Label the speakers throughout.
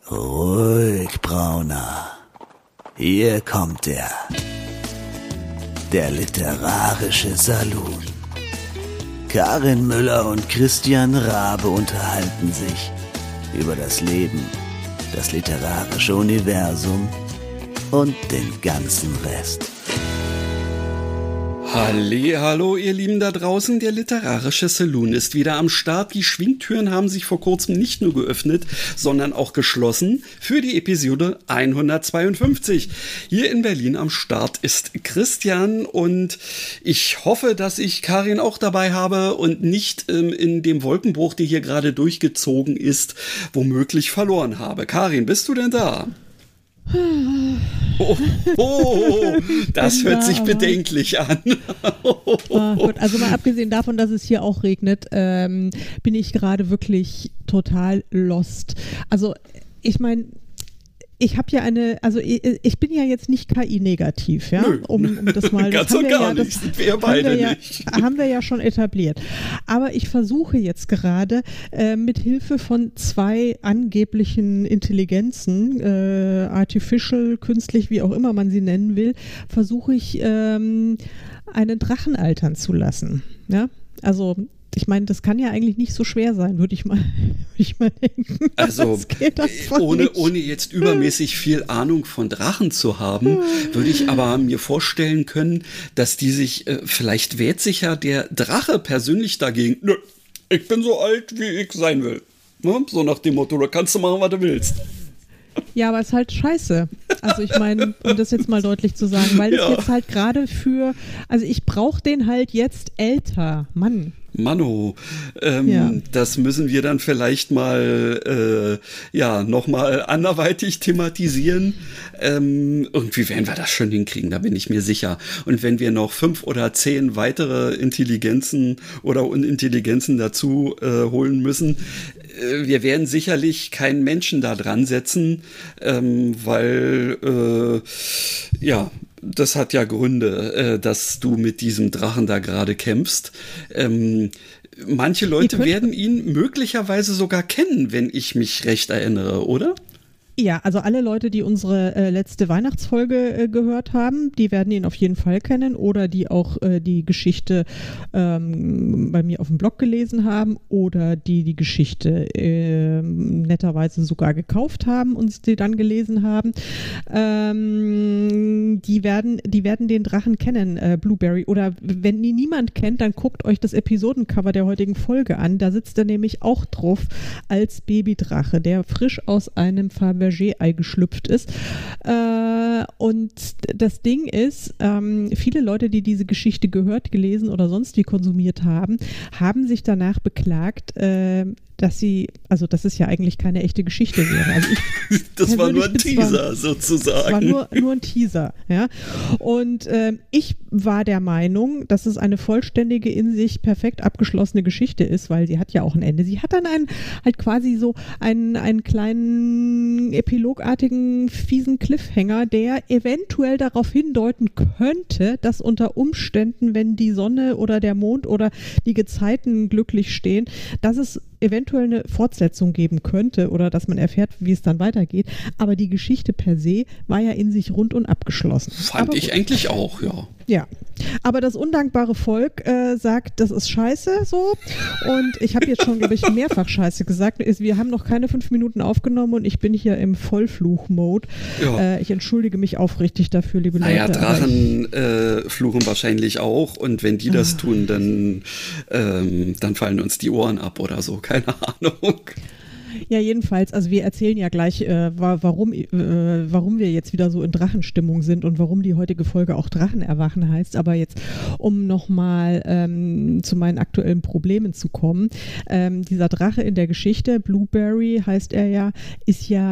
Speaker 1: Ruhig, Brauner. Hier kommt er. Der literarische Salon. Karin Müller und Christian Rabe unterhalten sich über das Leben, das literarische Universum und den ganzen Rest.
Speaker 2: Hallo, ihr Lieben da draußen, der literarische Saloon ist wieder am Start. Die Schwingtüren haben sich vor kurzem nicht nur geöffnet, sondern auch geschlossen für die Episode 152. Hier in Berlin am Start ist Christian und ich hoffe, dass ich Karin auch dabei habe und nicht in dem Wolkenbruch, der hier gerade durchgezogen ist, womöglich verloren habe. Karin, bist du denn da? Das hört sich bedenklich an.
Speaker 3: Gut, also mal abgesehen davon, dass es hier auch regnet, bin ich gerade wirklich total lost. Also ich meine, ich habe ja ich bin ja jetzt nicht KI-negativ, ja, um das mal, das
Speaker 2: ganz und gar nicht, sind wir beide nicht.
Speaker 3: Haben wir ja schon etabliert. Aber ich versuche jetzt gerade mit Hilfe von 2 angeblichen Intelligenzen, artificial, künstlich, wie auch immer man sie nennen will, versuche ich einen Drachen altern zu lassen, ja, ich meine, das kann ja eigentlich nicht so schwer sein, würde ich mal denken.
Speaker 2: Also, ohne jetzt übermäßig viel Ahnung von Drachen zu haben, würde ich aber mir vorstellen können, dass die sich, vielleicht wehrt sich ja der Drache persönlich dagegen. Nö, ich bin so alt, wie ich sein will. Ne? So nach dem Motto, da kannst du machen, was du willst.
Speaker 3: Ja, aber es ist halt scheiße. Also ich meine, um das jetzt mal deutlich zu sagen, weil es jetzt halt gerade also ich brauche den halt jetzt älter, Mann.
Speaker 2: Mano, das müssen wir dann vielleicht mal nochmal anderweitig thematisieren. Irgendwie werden wir das schon hinkriegen, da bin ich mir sicher. Und wenn wir noch 5 oder 10 weitere Intelligenzen oder Unintelligenzen dazu holen müssen, wir werden sicherlich keinen Menschen da dran setzen, weil das hat ja Gründe, dass du mit diesem Drachen da gerade kämpfst. Manche Leute werden ihn möglicherweise sogar kennen, wenn ich mich recht erinnere, oder?
Speaker 3: Ja, also alle Leute, die unsere letzte Weihnachtsfolge gehört haben, die werden ihn auf jeden Fall kennen oder die auch die Geschichte bei mir auf dem Blog gelesen haben oder die Geschichte netterweise sogar gekauft haben und die dann gelesen haben. Die werden den Drachen kennen, Blueberry. Oder wenn ihn niemand kennt, dann guckt euch das Episodencover der heutigen Folge an. Da sitzt er nämlich auch drauf als Babydrache, der frisch aus einem Fabergé-Ei geschlüpft ist. Und das Ding ist, viele Leute, die diese Geschichte gehört, gelesen oder sonst wie konsumiert haben, haben sich danach beklagt, dass es ja eigentlich keine echte Geschichte wäre. Also
Speaker 2: das war nur ein Teaser sozusagen.
Speaker 3: Das war nur ein Teaser, ja. Und ich war der Meinung, dass es eine vollständige, in sich perfekt abgeschlossene Geschichte ist, weil sie hat ja auch ein Ende. Sie hat dann halt quasi so einen kleinen epilogartigen, fiesen Cliffhanger, der eventuell darauf hindeuten könnte, dass unter Umständen, wenn die Sonne oder der Mond oder die Gezeiten glücklich stehen, dass es eventuell eine Fortsetzung geben könnte oder dass man erfährt, wie es dann weitergeht. Aber die Geschichte per se war ja in sich rund und abgeschlossen.
Speaker 2: Fand ich eigentlich auch, ja.
Speaker 3: Ja, aber das undankbare Volk sagt, das ist scheiße so. Und ich habe jetzt schon, glaube ich, mehrfach scheiße gesagt. Wir haben noch keine 5 Minuten aufgenommen und ich bin hier im Vollfluch-Mode. Ja. Ich entschuldige mich aufrichtig dafür, liebe Leute.
Speaker 2: Naja, Drachen fluchen wahrscheinlich auch und wenn die das tun, dann fallen uns die Ohren ab oder so. Keine Ahnung.
Speaker 3: Ja, jedenfalls, also wir erzählen ja gleich, warum wir jetzt wieder so in Drachenstimmung sind und warum die heutige Folge auch Drachen erwachen heißt. Aber jetzt, um nochmal zu meinen aktuellen Problemen zu kommen. Dieser Drache in der Geschichte, Blueberry heißt er ja, ist ja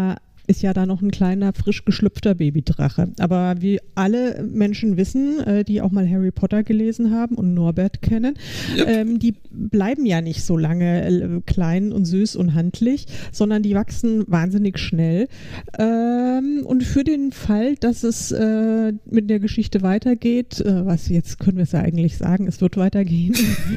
Speaker 3: ist ja da noch ein kleiner, frisch geschlüpfter Babydrache. Aber wie alle Menschen wissen, die auch mal Harry Potter gelesen haben und Norbert kennen, die bleiben ja nicht so lange klein und süß und handlich, sondern die wachsen wahnsinnig schnell. Und für den Fall, dass es mit der Geschichte weitergeht, was jetzt können wir es ja eigentlich sagen, es wird weitergehen.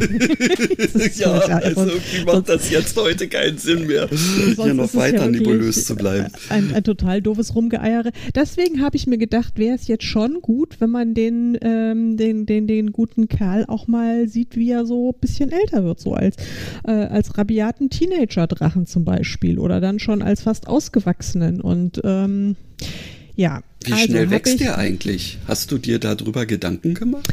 Speaker 2: Also irgendwie macht das jetzt heute keinen Sinn mehr, hier noch weiter nebulös zu bleiben.
Speaker 3: Ein total doofes Rumgeeiere. Deswegen habe ich mir gedacht, wäre es jetzt schon gut, wenn man den guten Kerl auch mal sieht, wie er so ein bisschen älter wird, so als rabiaten Teenager-Drachen zum Beispiel oder dann schon als fast ausgewachsenen und ja.
Speaker 2: Wie schnell wächst der eigentlich? Hast du dir darüber Gedanken gemacht?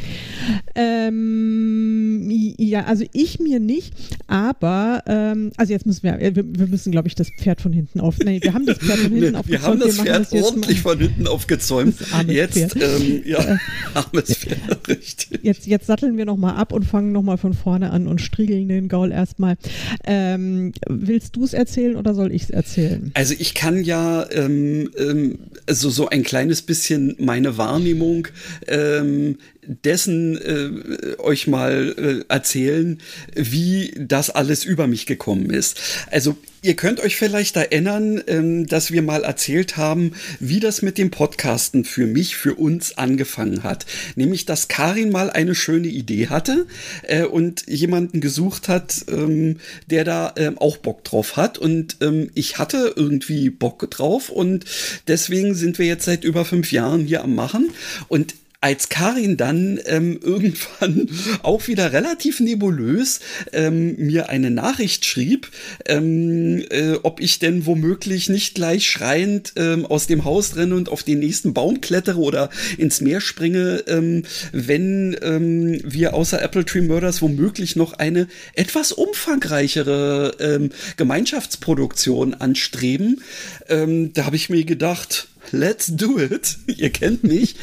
Speaker 3: Ja, also ich mir nicht, aber also jetzt müssen wir müssen, glaube ich, das Pferd von hinten auf. Nee, wir haben das Pferd von hinten aufgezäumt.
Speaker 2: Wir haben das Pferd ordentlich von hinten aufgezäumt. Jetzt, armes Pferd, richtig.
Speaker 3: Jetzt satteln wir nochmal ab und fangen nochmal von vorne an und striegeln den Gaul erstmal. Willst du es erzählen oder soll ich es erzählen?
Speaker 2: Also ich kann ja so ein kleines bisschen meine Wahrnehmung dessen euch mal erzählen, wie das alles über mich gekommen ist. Also ihr könnt euch vielleicht erinnern, dass wir mal erzählt haben, wie das mit dem Podcasten für mich, für uns angefangen hat. Nämlich, dass Karin mal eine schöne Idee hatte und jemanden gesucht hat, der da auch Bock drauf hat. Und ich hatte irgendwie Bock drauf und deswegen sind wir jetzt seit über 5 Jahren hier am Machen. Und als Karin dann irgendwann auch wieder relativ nebulös mir eine Nachricht schrieb, ob ich denn womöglich nicht gleich schreiend aus dem Haus renne und auf den nächsten Baum klettere oder ins Meer springe, wenn wir außer Apple Tree Murders womöglich noch eine etwas umfangreichere Gemeinschaftsproduktion anstreben. Da habe ich mir gedacht, let's do it. Ihr kennt mich.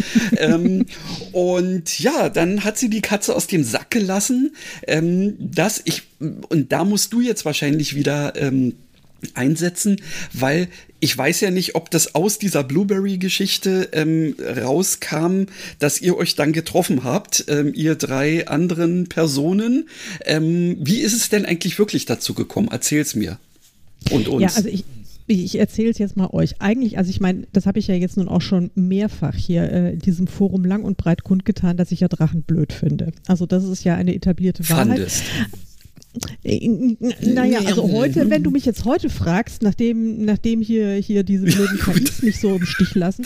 Speaker 2: Und ja, dann hat sie die Katze aus dem Sack gelassen, und da musst du jetzt wahrscheinlich wieder einsetzen, weil ich weiß ja nicht, ob das aus dieser Blueberry-Geschichte rauskam, dass ihr euch dann getroffen habt, ihr 3 anderen Personen. Wie ist es denn eigentlich wirklich dazu gekommen? Erzähl's mir und uns.
Speaker 3: Ja, also ich erzähle es jetzt mal euch. Eigentlich, also ich meine, das habe ich ja jetzt nun auch schon mehrfach hier in diesem Forum lang und breit kundgetan, dass ich ja Drachen blöd finde. Also das ist ja eine etablierte Wahrheit.
Speaker 2: Fandest.
Speaker 3: Naja, also heute, wenn du mich jetzt heute fragst, nachdem hier diese blöden KIs mich so im Stich lassen,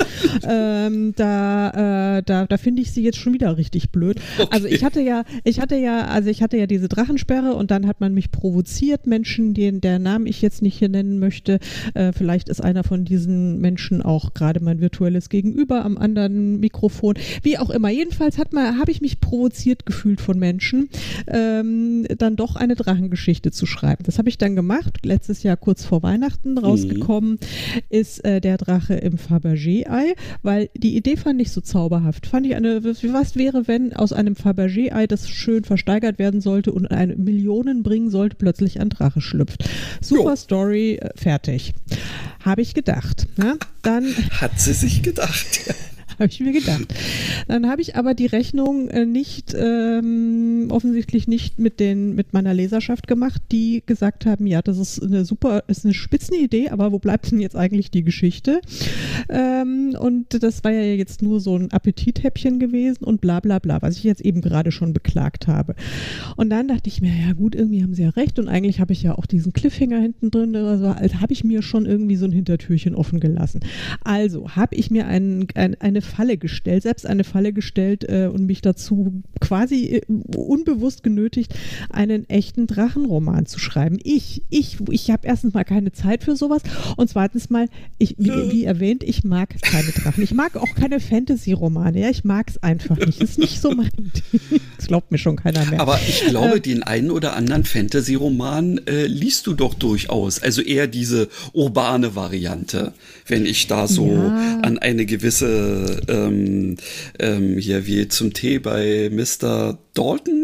Speaker 3: da finde ich sie jetzt schon wieder richtig blöd. Okay. Also ich hatte ja diese Drachensperre und dann hat man mich provoziert, Menschen, der Namen ich jetzt nicht hier nennen möchte, vielleicht ist einer von diesen Menschen auch gerade mein virtuelles Gegenüber am anderen Mikrofon, wie auch immer. Jedenfalls habe ich mich provoziert gefühlt von Menschen, dann doch eine Drachengeschichte zu schreiben. Das habe ich dann gemacht. Letztes Jahr kurz vor Weihnachten rausgekommen ist der Drache im Fabergé-Ei, weil die Idee fand ich so zauberhaft. Fand ich was wäre, wenn aus einem Fabergé-Ei, das schön versteigert werden sollte und eine Millionen bringen sollte, plötzlich ein Drache schlüpft. Super Story, fertig. Habe ich gedacht. Ne? Dann
Speaker 2: hat sie sich gedacht.
Speaker 3: Habe ich mir gedacht. Dann habe ich aber die Rechnung offensichtlich nicht mit meiner Leserschaft gemacht, die gesagt haben, ja, das ist eine Spitzenidee, aber wo bleibt denn jetzt eigentlich die Geschichte? Und das war ja jetzt nur so ein Appetithäppchen gewesen und bla bla bla, was ich jetzt eben gerade schon beklagt habe. Und dann dachte ich mir, ja gut, irgendwie haben sie ja recht und eigentlich habe ich ja auch diesen Cliffhanger hinten drin, also habe ich mir schon irgendwie so ein Hintertürchen offen gelassen. Also habe ich mir eine Falle gestellt, und mich dazu quasi unbewusst genötigt, einen echten Drachenroman zu schreiben. Ich habe erstens mal keine Zeit für sowas und zweitens mal, wie erwähnt, ich mag keine Drachen. Ich mag auch keine Fantasy-Romane. Ja, ich mag es einfach nicht. Das ist nicht so mein Ding. Das glaubt mir schon keiner mehr.
Speaker 2: Aber ich glaube, den einen oder anderen Fantasy-Roman liest du doch durchaus. Also eher diese urbane Variante, wenn ich da so an eine gewisse hier wie zum Tee bei Mr. Dalton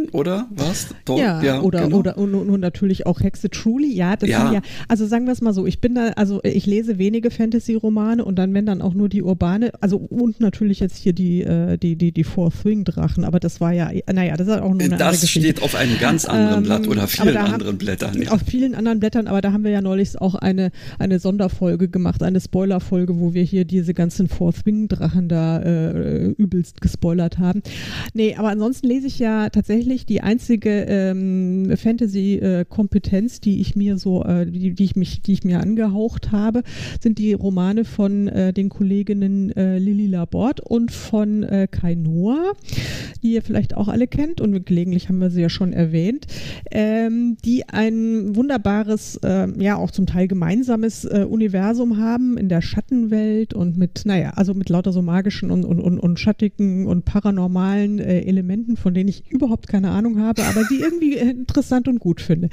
Speaker 2: oder was?
Speaker 3: Ja, oder und natürlich auch Hexe Truly. Ja, das sind ja, also sagen wir es mal so, ich lese wenige Fantasy-Romane und dann, wenn dann auch nur die urbane, also und natürlich jetzt hier die Four Swing-Drachen, aber das war ja, naja, das ist auch nur eine andere Geschichte.
Speaker 2: Das steht auf einem ganz anderen Blatt oder vielen anderen Blättern. Ja.
Speaker 3: Auf vielen anderen Blättern, aber da haben wir ja neulich auch eine Sonderfolge gemacht, eine Spoilerfolge, wo wir hier diese ganzen Four Swing-Drachen da übelst gespoilert haben. Nee, aber ansonsten lese ich ja tatsächlich die einzige Fantasy-Kompetenz, die ich mir so, die ich mir angehaucht habe, sind die Romane von den Kolleginnen Lilly Laborde und von Kai Noah, die ihr vielleicht auch alle kennt und gelegentlich haben wir sie ja schon erwähnt, die ein wunderbares, ja auch zum Teil gemeinsames Universum haben in der Schattenwelt und mit lauter so magischen und schattigen und paranormalen Elementen, von denen ich überhaupt keine Ahnung habe, aber die irgendwie interessant und gut finde.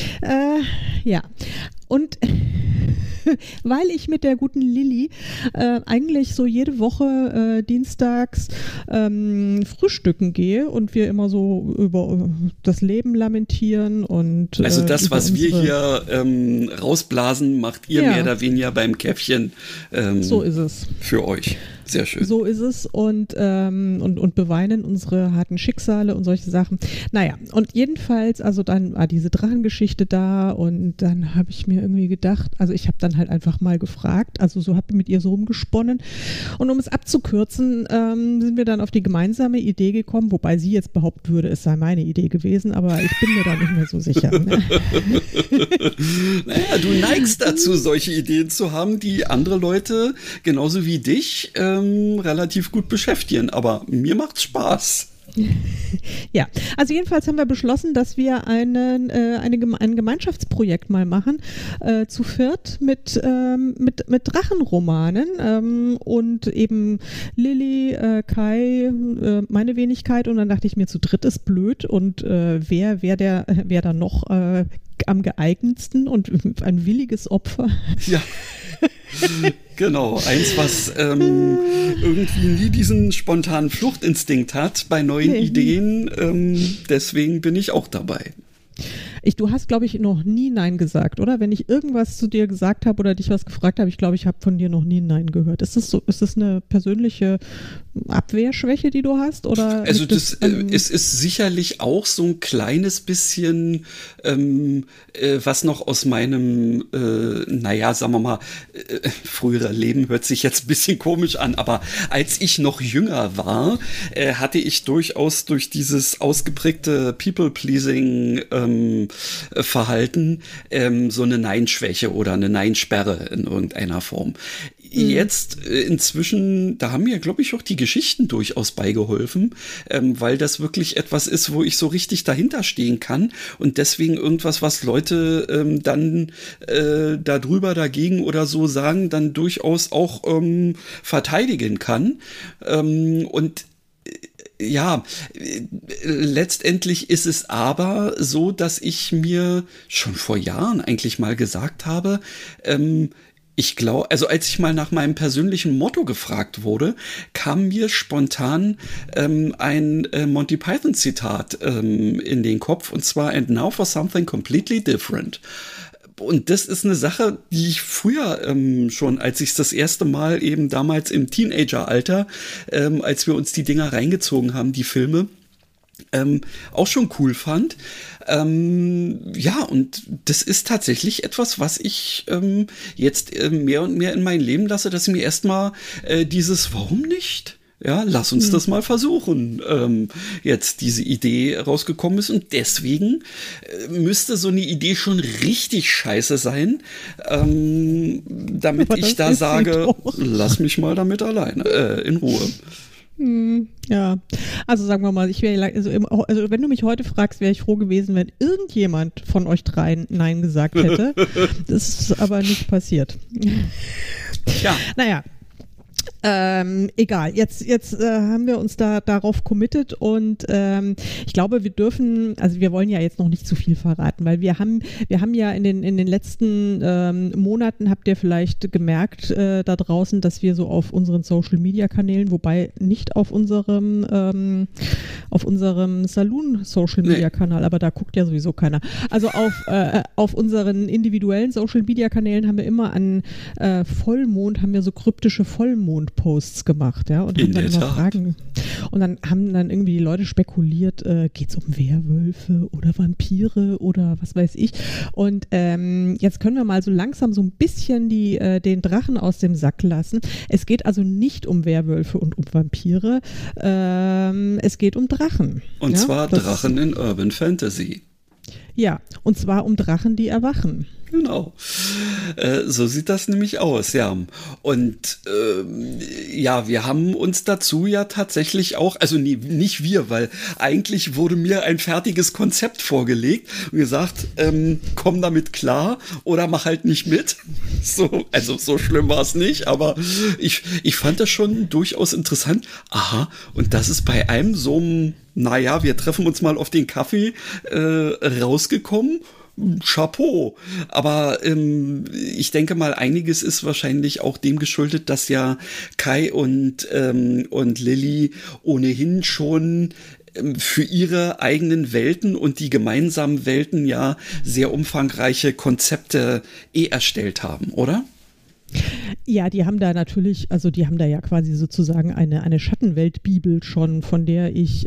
Speaker 3: Ja, und weil ich mit der guten Lilly eigentlich so jede Woche dienstags frühstücken gehe und wir immer so über das Leben lamentieren und
Speaker 2: also das, was wir hier rausblasen, macht ihr mehr oder weniger beim Käffchen
Speaker 3: so ist es.
Speaker 2: Für euch. Sehr schön.
Speaker 3: So ist es und beweinen unsere harten Schicksale und solche Sachen. Naja, und jedenfalls, also dann war diese Drachengeschichte da und dann habe ich mir irgendwie gedacht, also ich habe dann halt einfach mal gefragt, also so habe ich mit ihr so rumgesponnen und um es abzukürzen, sind wir dann auf die gemeinsame Idee gekommen, wobei sie jetzt behaupten würde, es sei meine Idee gewesen, aber ich bin mir da nicht mehr so sicher. Ne?
Speaker 2: Naja, du neigst dazu, solche Ideen zu haben, die andere Leute genauso wie dich relativ gut beschäftigen, aber mir macht's Spaß.
Speaker 3: Ja, also jedenfalls haben wir beschlossen, dass wir ein Gemeinschaftsprojekt mal machen, zu viert mit Drachenromanen und eben Lilly, Kai, meine Wenigkeit und dann dachte ich mir, zu dritt ist blöd und wer da noch am geeignetsten und ein williges Opfer.
Speaker 2: Ja. Genau, eins, was irgendwie nie diesen spontanen Fluchtinstinkt hat bei neuen Ideen. Deswegen bin ich auch dabei.
Speaker 3: Du hast, glaube ich, noch nie Nein gesagt, oder? Wenn ich irgendwas zu dir gesagt habe oder dich was gefragt habe, ich glaube, ich habe von dir noch nie Nein gehört. Ist das so? Ist das eine persönliche Abwehrschwäche, die du hast? Oder
Speaker 2: also es ist sicherlich auch so ein kleines bisschen, was noch aus meinem, sagen wir mal, früherer Leben hört sich jetzt ein bisschen komisch an, aber als ich noch jünger war, hatte ich durchaus durch dieses ausgeprägte People-Pleasing Verhalten so eine Nein-Schwäche oder eine Nein-Sperre in irgendeiner Form. Jetzt inzwischen, da haben mir, glaube ich, auch die Geschichten durchaus beigeholfen, weil das wirklich etwas ist, wo ich so richtig dahinter stehen kann und deswegen irgendwas, was Leute dann darüber, dagegen oder so sagen, dann durchaus auch verteidigen kann. Und ja, letztendlich ist es aber so, dass ich mir schon vor Jahren eigentlich mal gesagt habe, ich glaube, also als ich mal nach meinem persönlichen Motto gefragt wurde, kam mir spontan ein Monty Python Zitat in den Kopf und zwar "And now for something completely different". Und das ist eine Sache, die ich früher schon, als ich es das erste Mal eben damals im Teenageralter, als wir uns die Dinger reingezogen haben, die Filme, auch schon cool fand. Ja, und das ist tatsächlich etwas, was ich jetzt mehr und mehr in mein Leben lasse, dass mir erstmal dieses "Warum nicht?" Ja, lass uns das mal versuchen, jetzt diese Idee rausgekommen ist. Und deswegen müsste so eine Idee schon richtig scheiße sein, damit ich da sage, lass mich mal damit alleine, in Ruhe.
Speaker 3: Ja, also sagen wir mal, also wenn du mich heute fragst, wäre ich froh gewesen, wenn irgendjemand von euch dreien Nein gesagt hätte. Das ist aber nicht passiert.
Speaker 2: Ja.
Speaker 3: Naja. Egal, jetzt haben wir uns darauf committed und ich glaube, wir wollen ja jetzt noch nicht zu viel verraten, weil wir haben ja in den letzten Monaten, habt ihr vielleicht gemerkt da draußen, dass wir so auf unseren Social-Media-Kanälen, wobei nicht auf unserem Saloon-Social-Media-Kanal, aber da guckt ja sowieso keiner. Also auf unseren individuellen Social-Media-Kanälen haben wir immer an Vollmond, haben wir so kryptische Vollmond-Posts gemacht, ja, und haben dann immer Fragen. Und dann haben irgendwie die Leute spekuliert, geht es um Werwölfe oder Vampire oder was weiß ich. Und jetzt können wir mal so langsam so ein bisschen den Drachen aus dem Sack lassen. Es geht also nicht um Werwölfe und um Vampire. Es geht um Drachen.
Speaker 2: Und zwar Drachen in Urban Fantasy.
Speaker 3: Ja, und zwar um Drachen, die erwachen.
Speaker 2: Genau. So sieht das nämlich aus, ja. Und wir haben uns dazu ja tatsächlich auch, also nicht wir, weil eigentlich wurde mir ein fertiges Konzept vorgelegt und gesagt, komm damit klar oder mach halt nicht mit. So schlimm war es nicht, aber ich fand das schon durchaus interessant. Aha, und das ist bei einem so einem, wir treffen uns mal auf den Kaffee rausgekommen. Chapeau. Aber ich denke mal, einiges ist wahrscheinlich auch dem geschuldet, dass ja Kai und Lilly ohnehin schon für ihre eigenen Welten und die gemeinsamen Welten ja sehr umfangreiche Konzepte erstellt haben, oder?
Speaker 3: Ja, die haben da ja quasi sozusagen eine Schattenwelt-Bibel schon, von der ich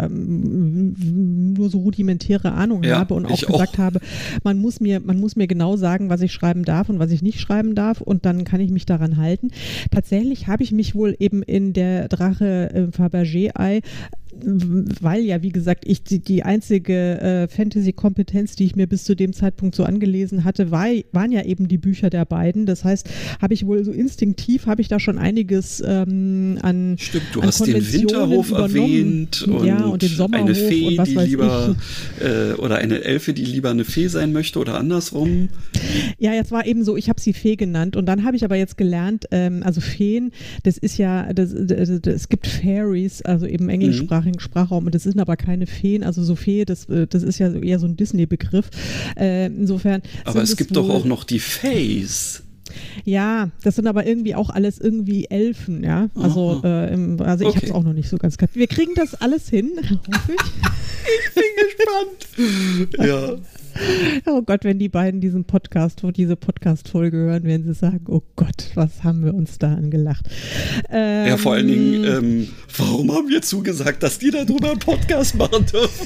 Speaker 3: nur so rudimentäre Ahnung habe und auch gesagt habe, man muss mir genau sagen, was ich schreiben darf und was ich nicht schreiben darf und dann kann ich mich daran halten. Tatsächlich habe ich mich wohl eben in der Drache Fabergé-Ei, weil ja, wie gesagt, ich die einzige Fantasy-Kompetenz, die ich mir bis zu dem Zeitpunkt so angelesen hatte, waren ja eben die Bücher der beiden. Das heißt, habe ich wohl so instinktiv, habe ich da schon einiges an
Speaker 2: Stimmt, du hast den Winterhof erwähnt
Speaker 3: und den Sommerhof
Speaker 2: eine Fee,
Speaker 3: und was
Speaker 2: die
Speaker 3: weiß
Speaker 2: lieber oder eine Elfe, die lieber eine Fee sein möchte oder andersrum.
Speaker 3: Ja, jetzt war eben so, ich habe sie Fee genannt und dann habe ich aber jetzt gelernt, also Feen, das ist ja, es gibt Fairies, also eben englischsprachigen Sprachraum und das sind aber keine Feen, also so Fee, das ist ja eher so ein Disney-Begriff. Insofern.
Speaker 2: Aber es gibt doch auch noch die Fays.
Speaker 3: Ja, das sind aber irgendwie auch alles irgendwie Elfen, ja. Also, ich habe es auch noch nicht so ganz kapiert. Wir kriegen das alles hin, hoffe ich.
Speaker 2: Ich bin gespannt. Ja.
Speaker 3: Oh Gott, wenn die beiden diese Podcast-Folge hören, werden sie sagen, oh Gott, was haben wir uns da angelacht.
Speaker 2: Ja, vor allen Dingen, warum haben wir zugesagt, dass die darüber einen Podcast machen dürfen?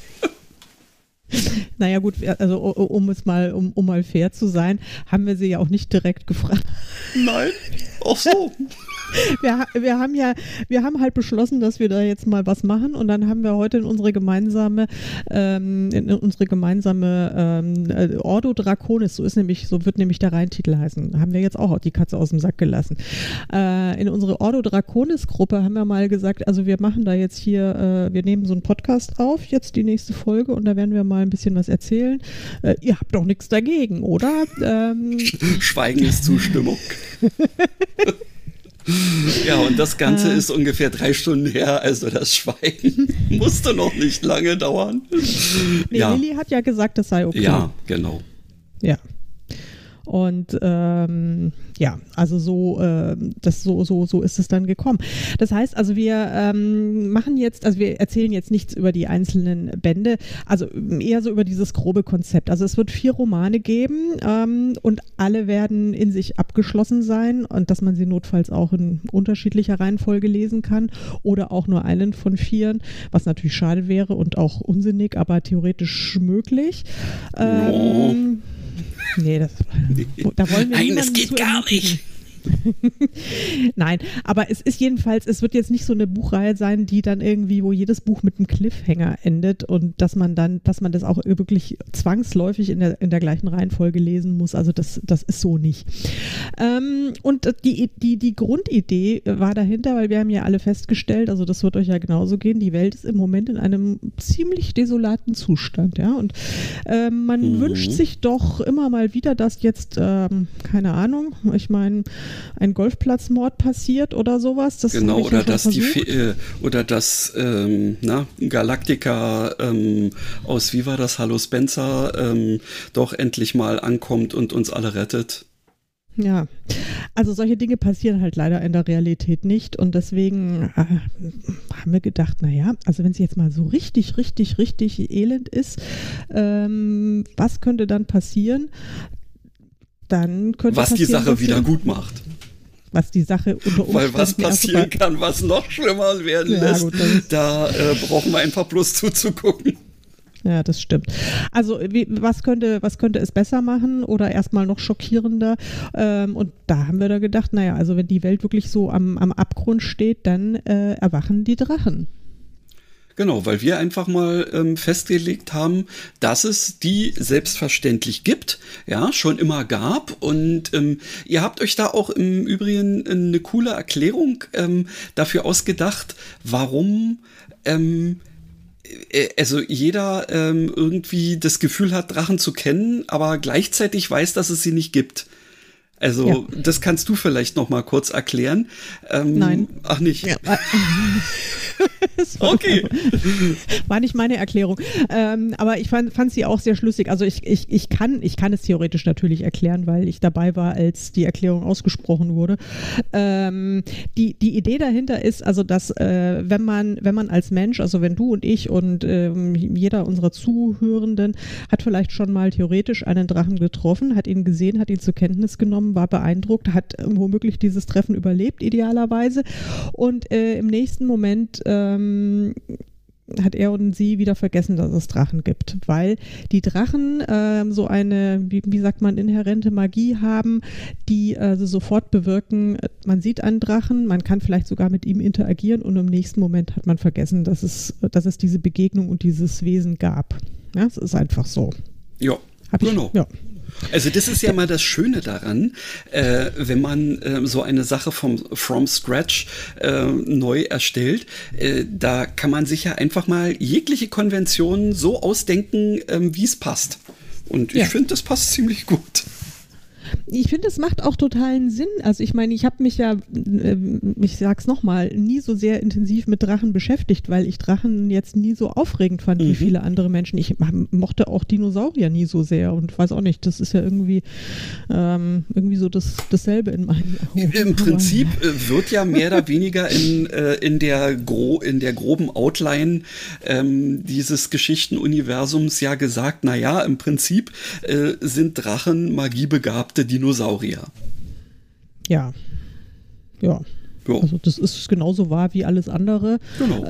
Speaker 3: Naja gut, also um mal fair zu haben wir sie ja auch nicht direkt gefragt.
Speaker 2: Nein, auch so.
Speaker 3: Wir haben halt beschlossen, dass wir da jetzt mal was machen und dann haben wir heute in unsere gemeinsame Ordo Draconis, so wird nämlich der Reihentitel heißen, haben wir jetzt auch die Katze aus dem Sack gelassen. In unsere Ordo Draconis Gruppe haben wir mal gesagt, also wir machen da jetzt hier, wir nehmen so einen Podcast auf, jetzt die nächste Folge und da werden wir mal ein bisschen was erzählen. Ihr habt doch nichts dagegen, oder?
Speaker 2: Schweigen ist Zustimmung. Ja, und das Ganze ist ungefähr 3 Stunden her, also das Schweigen musste noch nicht lange dauern.
Speaker 3: Nee, ja. Lilly hat ja gesagt, das sei okay.
Speaker 2: Ja, genau.
Speaker 3: Ja. Und also so ist es dann gekommen. Das heißt, also wir wir erzählen jetzt nichts über die einzelnen Bände, also eher so über dieses grobe Konzept. Also es wird 4 Romane geben und alle werden in sich abgeschlossen sein und dass man sie notfalls auch in unterschiedlicher Reihenfolge lesen kann oder auch nur einen von 4, was natürlich schade wäre und auch unsinnig, aber theoretisch möglich. Nee, da wollen wir
Speaker 2: Nein, das geht gar nicht.
Speaker 3: Nein, aber es wird jetzt nicht so eine Buchreihe sein, die dann irgendwie, wo jedes Buch mit einem Cliffhanger endet und dass man das auch wirklich zwangsläufig in der gleichen Reihenfolge lesen muss. Also das ist so nicht. Und die Grundidee war dahinter, weil wir haben ja alle festgestellt, also das wird euch ja genauso gehen, die Welt ist im Moment in einem ziemlich desolaten Zustand, ja, und man wünscht sich doch immer mal wieder, dass jetzt, keine Ahnung, ich meine, Golfplatzmord passiert oder sowas. Das
Speaker 2: genau,
Speaker 3: oder dass
Speaker 2: Galactica aus, wie war das, Hallo Spencer, doch endlich mal ankommt und uns alle rettet.
Speaker 3: Ja, also solche Dinge passieren halt leider in der Realität nicht und deswegen haben wir gedacht, naja, also wenn es jetzt mal so richtig elend ist, was könnte dann passieren? Dann könnte
Speaker 2: was die Sache wieder gut macht.
Speaker 3: Was die Sache unter Umständen...
Speaker 2: Weil was passieren kann, was noch schlimmer werden lässt, gut, da brauchen wir einfach bloß zuzugucken.
Speaker 3: Ja, das stimmt. Also was könnte es besser machen oder erstmal noch schockierender? Und da haben wir da gedacht, naja, also wenn die Welt wirklich so am Abgrund steht, dann erwachen die Drachen.
Speaker 2: Genau, weil wir einfach mal festgelegt haben, dass es die selbstverständlich gibt, ja, schon immer gab. Und ihr habt euch da auch im Übrigen eine coole Erklärung dafür ausgedacht, warum also jeder irgendwie das Gefühl hat, Drachen zu kennen, aber gleichzeitig weiß, dass es sie nicht gibt. Also ja. Das kannst du vielleicht noch mal kurz erklären.
Speaker 3: Nein.
Speaker 2: Ach nicht. Ja.
Speaker 3: Okay. War nicht meine Erklärung. Aber ich fand sie auch sehr schlüssig. Also ich kann es theoretisch natürlich erklären, weil ich dabei war, als die Erklärung ausgesprochen wurde. Die Idee dahinter ist, also dass wenn man als Mensch, also wenn du und ich und jeder unserer Zuhörenden hat vielleicht schon mal theoretisch einen Drachen getroffen, hat ihn gesehen, hat ihn zur Kenntnis genommen, war beeindruckt, hat womöglich dieses Treffen überlebt, idealerweise. Und im nächsten Moment hat er und sie wieder vergessen, dass es Drachen gibt, weil die Drachen so eine, wie sagt man, inhärente Magie haben, die sofort bewirken, man sieht einen Drachen, man kann vielleicht sogar mit ihm interagieren und im nächsten Moment hat man vergessen, dass es diese Begegnung und dieses Wesen gab. Ja, es ist einfach so.
Speaker 2: Ja, genau. Ja. Also das ist ja mal das Schöne daran, wenn man so eine Sache from scratch neu erstellt, da kann man sich ja einfach mal jegliche Konventionen so ausdenken, wie es passt. Und ich finde, das passt ziemlich gut.
Speaker 3: Ich finde, es macht auch totalen Sinn. Also ich meine, ich habe mich ja, ich sag's nochmal, nie so sehr intensiv mit Drachen beschäftigt, weil ich Drachen jetzt nie so aufregend fand wie viele andere Menschen. Ich mochte auch Dinosaurier nie so sehr und weiß auch nicht, das ist ja irgendwie so dasselbe in meinen Augen.
Speaker 2: Im Prinzip wird ja mehr oder weniger in der groben Outline dieses Geschichtenuniversums ja gesagt, naja, im Prinzip sind Drachen magiebegabte Dinosaurier.
Speaker 3: Ja. Also das ist genauso wahr wie alles andere.
Speaker 2: Genau.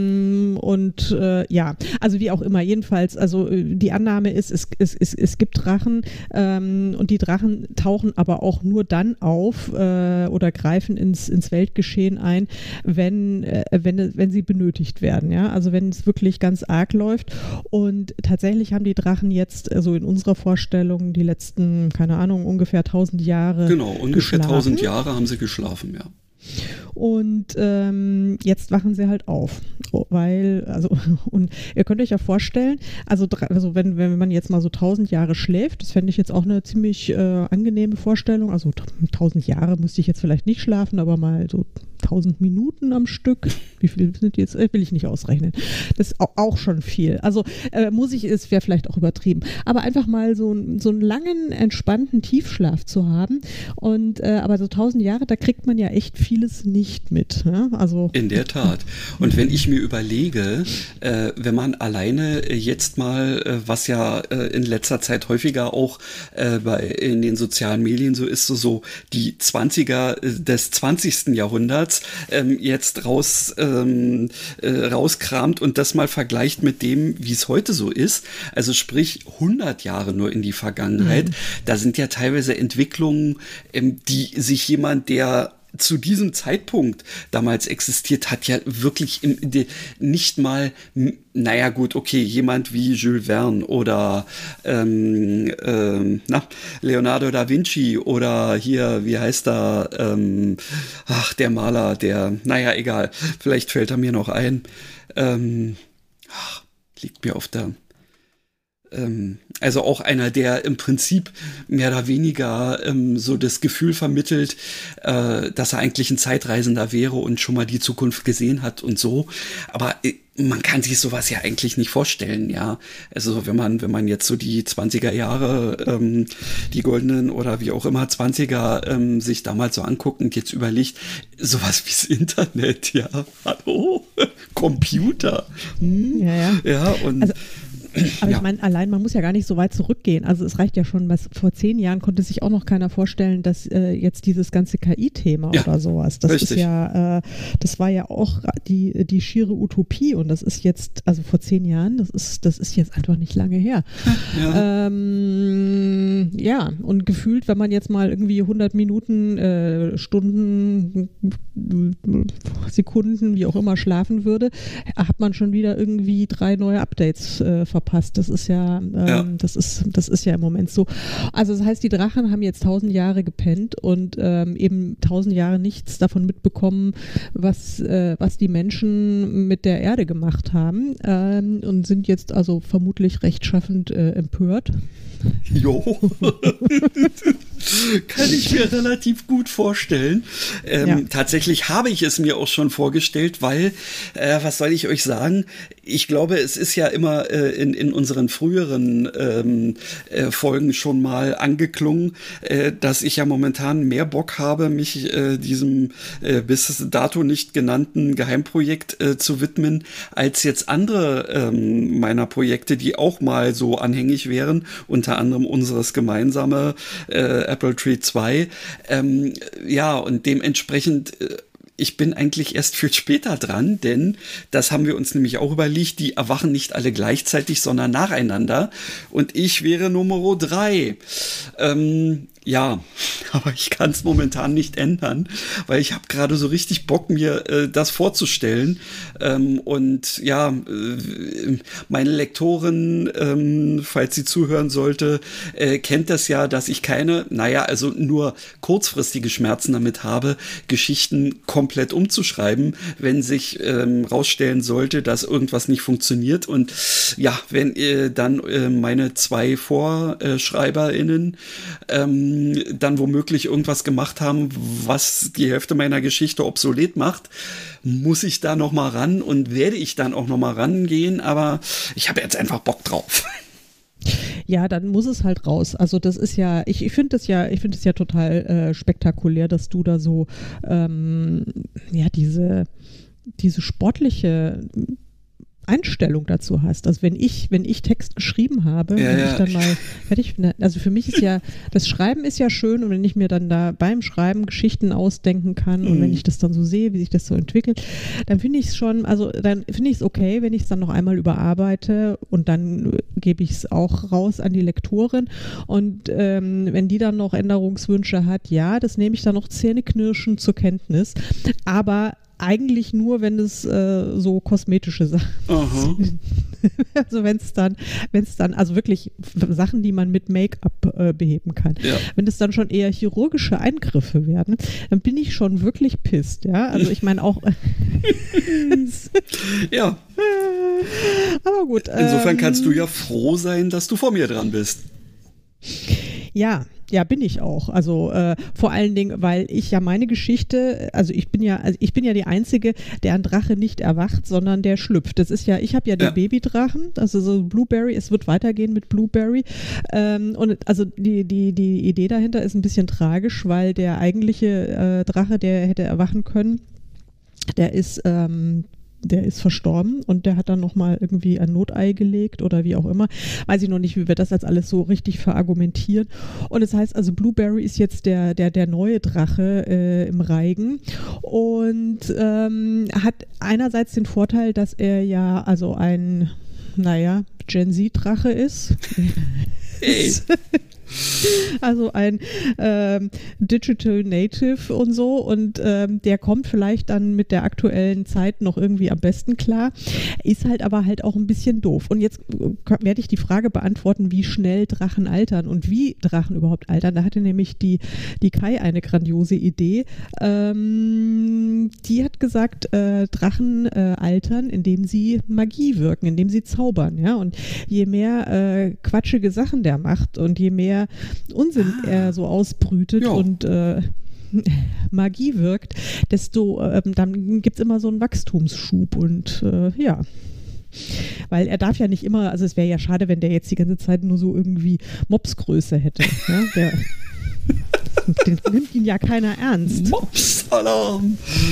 Speaker 3: Also wie auch immer, jedenfalls, also die Annahme ist, es gibt Drachen und die Drachen tauchen aber auch nur dann auf oder greifen ins Weltgeschehen ein, wenn sie benötigt werden. Ja? Also wenn es wirklich ganz arg läuft. Und tatsächlich haben die Drachen jetzt, also in unserer Vorstellung, die letzten, keine Ahnung, ungefähr 1000 Jahre
Speaker 2: Genau, ungefähr
Speaker 3: geschlafen.
Speaker 2: 1000 Jahre haben sie geschlafen, ja.
Speaker 3: Und jetzt wachen sie halt auf, und ihr könnt euch ja vorstellen, also wenn man jetzt mal so 1000 Jahre schläft, das fände ich jetzt auch eine ziemlich angenehme Vorstellung, also 1000 Jahre müsste ich jetzt vielleicht nicht schlafen, aber mal so 1000 Minuten am Stück, wie viel sind die jetzt, will ich nicht ausrechnen, das ist auch schon viel, also es wäre vielleicht auch übertrieben, aber einfach mal so einen langen, entspannten Tiefschlaf zu haben und aber so 1000 Jahre, da kriegt man ja echt vieles nicht mit. Ja? Also
Speaker 2: in der Tat. Und wenn ich mir überlege, wenn man alleine jetzt mal, was ja in letzter Zeit häufiger auch in den sozialen Medien so ist, so die 20er des 20. Jahrhunderts jetzt rauskramt und das mal vergleicht mit dem, wie es heute so ist, also sprich 100 Jahre nur in die Vergangenheit, da sind ja teilweise Entwicklungen, die sich jemand, der zu diesem Zeitpunkt damals existiert hat, ja wirklich nicht mal, naja gut, okay, jemand wie Jules Verne oder Leonardo da Vinci oder hier, wie heißt er, der Maler, naja, egal, vielleicht fällt er mir noch ein, liegt mir auf der Also auch einer, der im Prinzip mehr oder weniger so das Gefühl vermittelt, dass er eigentlich ein Zeitreisender wäre und schon mal die Zukunft gesehen hat und so. Aber man kann sich sowas ja eigentlich nicht vorstellen, ja. Also wenn man jetzt so die 20er Jahre, die goldenen oder wie auch immer 20er sich damals so anguckt und jetzt überlegt, sowas wie's Internet, ja. Hallo? Computer. Ja, und
Speaker 3: also, aber ich meine, allein, man muss ja gar nicht so weit zurückgehen. Also es reicht ja schon, vor 10 Jahren konnte sich auch noch keiner vorstellen, dass jetzt dieses ganze KI-Thema oder sowas, das richtig. Ist ja, das war ja auch die schiere Utopie und das ist jetzt, also vor 10 Jahren, das ist jetzt einfach nicht lange her. Ja, und gefühlt, wenn man jetzt mal irgendwie 100 Minuten, Stunden, Sekunden, wie auch immer schlafen würde, hat man schon wieder irgendwie 3 neue Updates verpasst. Das ist ja, das ist ja im Moment so. Also das heißt, die Drachen haben jetzt 1000 Jahre gepennt und eben 1000 Jahre nichts davon mitbekommen, was die Menschen mit der Erde gemacht haben und sind jetzt also vermutlich rechtschaffend empört.
Speaker 2: Jo. Kann ich mir relativ gut vorstellen. Tatsächlich habe ich es mir auch schon vorgestellt, weil, was soll ich euch sagen? Ich glaube, es ist ja immer in unseren früheren Folgen schon mal angeklungen, dass ich ja momentan mehr Bock habe, mich diesem bis dato nicht genannten Geheimprojekt zu widmen, als jetzt andere meiner Projekte, die auch mal so anhängig wären, unter anderem unseres gemeinsame Apple Tree 2. Und dementsprechend ich bin eigentlich erst viel später dran, denn das haben wir uns nämlich auch überlegt, die erwachen nicht alle gleichzeitig, sondern nacheinander. Und ich wäre Nummer 3. Ja, aber ich kann es momentan nicht ändern, weil ich habe gerade so richtig Bock, mir das vorzustellen. Und ja, meine Lektorin, falls sie zuhören sollte, kennt das ja, dass ich also nur kurzfristige Schmerzen damit habe, Geschichten komplett umzuschreiben, wenn sich rausstellen sollte, dass irgendwas nicht funktioniert. Und ja, wenn dann meine 2 VorschreiberInnen dann womöglich irgendwas gemacht haben, was die Hälfte meiner Geschichte obsolet macht, muss ich da noch mal ran und werde ich dann auch noch mal rangehen, aber ich habe jetzt einfach Bock drauf.
Speaker 3: Ja, dann muss es halt raus. Also das ist ja, ich finde es ja total spektakulär, dass du da so diese sportliche Einstellung dazu hast. Also wenn ich Text geschrieben habe, wenn ich dann mal fertig bin, also für mich ist ja, das Schreiben ist ja schön und wenn ich mir dann da beim Schreiben Geschichten ausdenken kann und wenn ich das dann so sehe, wie sich das so entwickelt, dann finde ich es schon, also dann finde ich es okay, wenn ich es dann noch einmal überarbeite und dann gebe ich es auch raus an die Lektorin und wenn die dann noch Änderungswünsche hat, ja, das nehme ich dann noch zähneknirschend zur Kenntnis, aber eigentlich nur, wenn es so kosmetische Sachen sind. Also wenn es dann, also wirklich Sachen, die man mit Make-up beheben kann. Ja. Wenn es dann schon eher chirurgische Eingriffe werden, dann bin ich schon wirklich pisst, ja. Also ich meine auch.
Speaker 2: Ja.
Speaker 3: Aber gut.
Speaker 2: Insofern kannst du ja froh sein, dass du vor mir dran bist.
Speaker 3: Ja, bin ich auch. Also vor allen Dingen, weil ich ja meine Geschichte, also ich bin ja die Einzige, der ein Drache nicht erwacht, sondern der schlüpft. Das ist ja, ich habe ja den Babydrachen, also so Blueberry, es wird weitergehen mit Blueberry. Und also die Idee dahinter ist ein bisschen tragisch, weil der eigentliche Drache, der hätte erwachen können, der ist verstorben und der hat dann nochmal irgendwie ein Notei gelegt oder wie auch immer. Weiß ich noch nicht, wie wir das jetzt alles so richtig verargumentieren. Und das heißt also, Blueberry ist jetzt der neue Drache im Reigen und hat einerseits den Vorteil, dass er ja also ein, Gen Z-Drache ist.
Speaker 2: Hey.
Speaker 3: Also ein Digital Native und so, und der kommt vielleicht dann mit der aktuellen Zeit noch irgendwie am besten klar, ist halt aber halt auch ein bisschen doof. Und jetzt werde ich die Frage beantworten, wie schnell Drachen altern und wie Drachen überhaupt altern. Da hatte nämlich die Kai eine grandiose Idee. Die hat gesagt, Drachen altern, indem sie Magie wirken, indem sie zaubern. Ja? Und je mehr quatschige Sachen der macht und je mehr Unsinn er so ausbrütet und Magie wirkt, desto dann gibt es immer so einen Wachstumsschub und ja. Weil er darf ja nicht immer, also es wäre ja schade, wenn der jetzt die ganze Zeit nur so irgendwie Mopsgröße hätte. Ja? Den nimmt ihn ja keiner ernst.
Speaker 2: Mops-Alarm!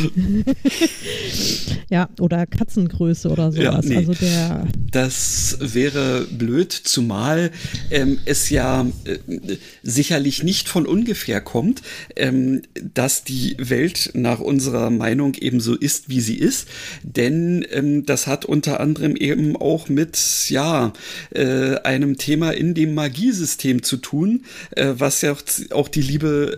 Speaker 3: Ja, oder Katzengröße oder sowas.
Speaker 2: Ja, nee.
Speaker 3: Also
Speaker 2: das wäre blöd, zumal es ja sicherlich nicht von ungefähr kommt, dass die Welt nach unserer Meinung eben so ist, wie sie ist. Denn das hat unter anderem eben auch mit einem Thema in dem Magiesystem zu tun, was ja auch die liebe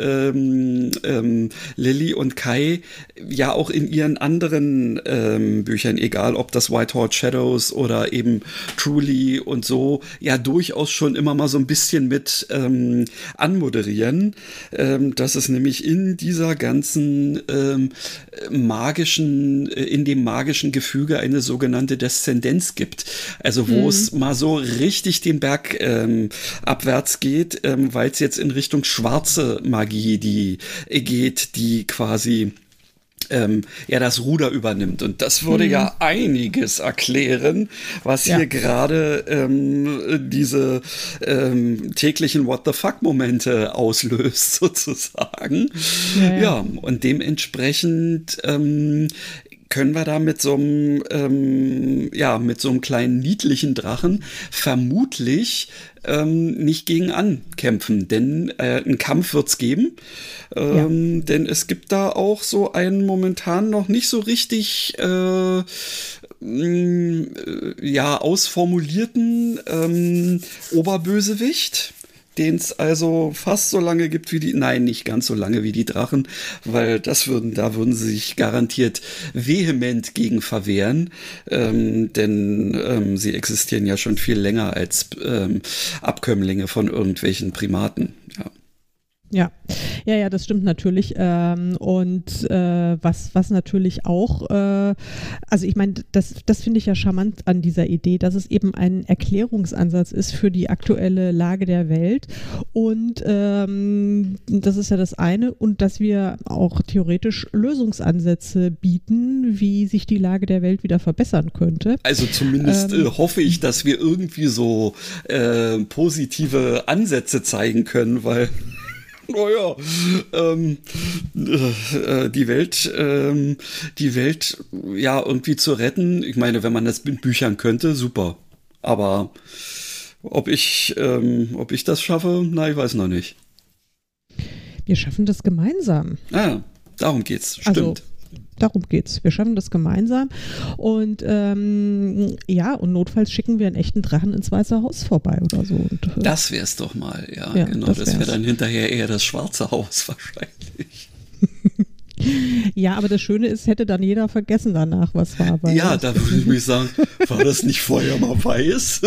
Speaker 2: Lilly und Kai ja auch in ihren anderen Büchern, egal ob das Whitehall Shadows oder eben Truly und so, ja durchaus schon immer mal so ein bisschen mit anmoderieren, dass es nämlich in dieser ganzen in dem magischen Gefüge eine sogenannte Deszendenz gibt. Also wo es mal so richtig den Berg abwärts geht, weil es jetzt in Richtung schwarze Magie die quasi das Ruder übernimmt. Und das würde ja einiges erklären, was hier gerade diese täglichen What-the-fuck-Momente auslöst, sozusagen. Ja, und dementsprechend können wir da mit so einem kleinen niedlichen Drachen vermutlich nicht gegen ankämpfen, denn einen Kampf wird's geben, denn es gibt da auch so einen momentan noch nicht so richtig ausformulierten Oberbösewicht, den es also fast so lange gibt wie nicht ganz so lange wie die Drachen, weil da würden sie sich garantiert vehement gegen verwehren, denn sie existieren ja schon viel länger als Abkömmlinge von irgendwelchen Primaten.
Speaker 3: Ja, das stimmt natürlich. Was natürlich auch, also ich meine, das finde ich ja charmant an dieser Idee, dass es eben ein Erklärungsansatz ist für die aktuelle Lage der Welt. Und das ist ja das eine. Und dass wir auch theoretisch Lösungsansätze bieten, wie sich die Lage der Welt wieder verbessern könnte.
Speaker 2: Also zumindest hoffe ich, dass wir irgendwie so positive Ansätze zeigen können, weil die Welt irgendwie zu retten, ich meine, wenn man das mit Büchern könnte, super. Aber ob ich das schaffe, ich weiß noch nicht.
Speaker 3: Wir schaffen das gemeinsam.
Speaker 2: Darum geht's, stimmt.
Speaker 3: Also, darum geht's. Wir schaffen das gemeinsam und und notfalls schicken wir einen echten Drachen ins Weiße Haus vorbei oder so. Und,
Speaker 2: das wär's doch mal, genau. Das wäre dann hinterher eher das Schwarze Haus wahrscheinlich.
Speaker 3: Ja, aber das Schöne ist, hätte dann jeder vergessen danach, was war.
Speaker 2: Ja, da würde ich mich sagen, war das nicht vorher mal weiß?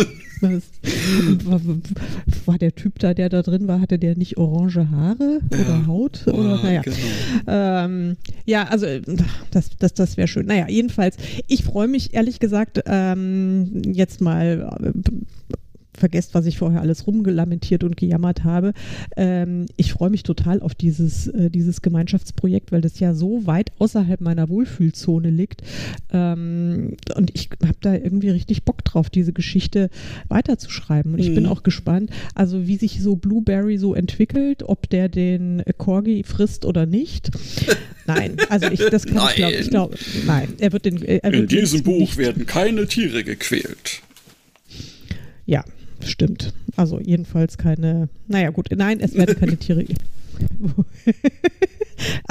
Speaker 3: War der Typ da, der da drin war, hatte der nicht orange Haare oder Haut? Oder, genau. Also das wäre schön. Naja, jedenfalls, ich freue mich ehrlich gesagt jetzt mal, vergesst, was ich vorher alles rumgelamentiert und gejammert habe. Ich freue mich total auf dieses Gemeinschaftsprojekt, weil das ja so weit außerhalb meiner Wohlfühlzone liegt. Und ich habe da irgendwie richtig Bock drauf, diese Geschichte weiterzuschreiben. Und ich bin auch gespannt, also wie sich so Blueberry so entwickelt, ob der den Corgi frisst oder nicht. Nein, also ich glaube, nein. In
Speaker 2: diesem Buch werden keine Tiere gequält.
Speaker 3: Ja, stimmt. Also jedenfalls keine, es werden keine Tiere.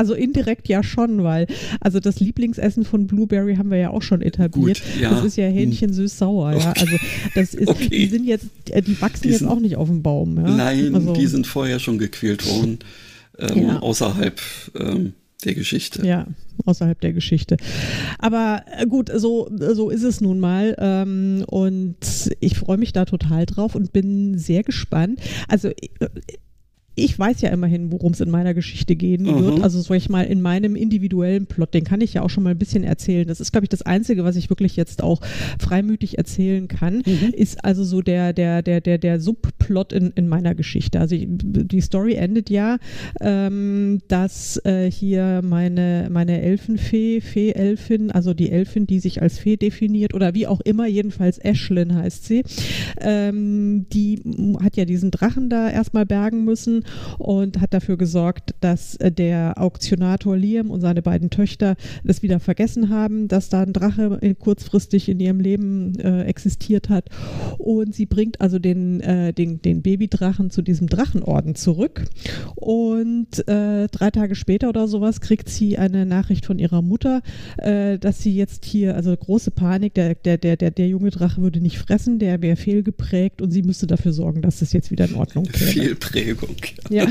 Speaker 3: Also indirekt ja schon, weil also das Lieblingsessen von Blueberry haben wir ja auch schon etabliert.
Speaker 2: Gut, ja.
Speaker 3: Das ist ja Hähnchen süß-sauer. Ja? Also das ist,
Speaker 2: Okay.
Speaker 3: die wachsen jetzt auch nicht auf dem Baum. Ja?
Speaker 2: Nein,
Speaker 3: also,
Speaker 2: die sind vorher schon gequält worden, außerhalb der Geschichte.
Speaker 3: Ja, außerhalb der Geschichte. Aber gut, so ist es nun mal. Und ich freue mich da total drauf und bin sehr gespannt. Also ich weiß ja immerhin, worum es in meiner Geschichte gehen wird. Also soll ich mal in meinem individuellen Plot, den kann ich ja auch schon mal ein bisschen erzählen. Das ist, glaube ich, das Einzige, was ich wirklich jetzt auch freimütig erzählen kann, ist also so der Subplot in meiner Geschichte. Also die Story endet ja, dass hier meine Elfenfee, Fee-Elfin, also die Elfin, die sich als Fee definiert oder wie auch immer, jedenfalls Ashlyn heißt sie, die hat ja diesen Drachen da erstmal bergen müssen und hat dafür gesorgt, dass der Auktionator Liam und seine beiden Töchter das wieder vergessen haben, dass da ein Drache kurzfristig in ihrem Leben existiert hat. Und sie bringt also den Babydrachen zu diesem Drachenorden zurück. Und 3 Tage später oder sowas kriegt sie eine Nachricht von ihrer Mutter, dass sie jetzt hier, also große Panik, der junge Drache würde nicht fressen, der wäre fehlgeprägt und sie müsste dafür sorgen, dass es jetzt wieder in Ordnung käme.
Speaker 2: Fehlprägung.
Speaker 3: Ja.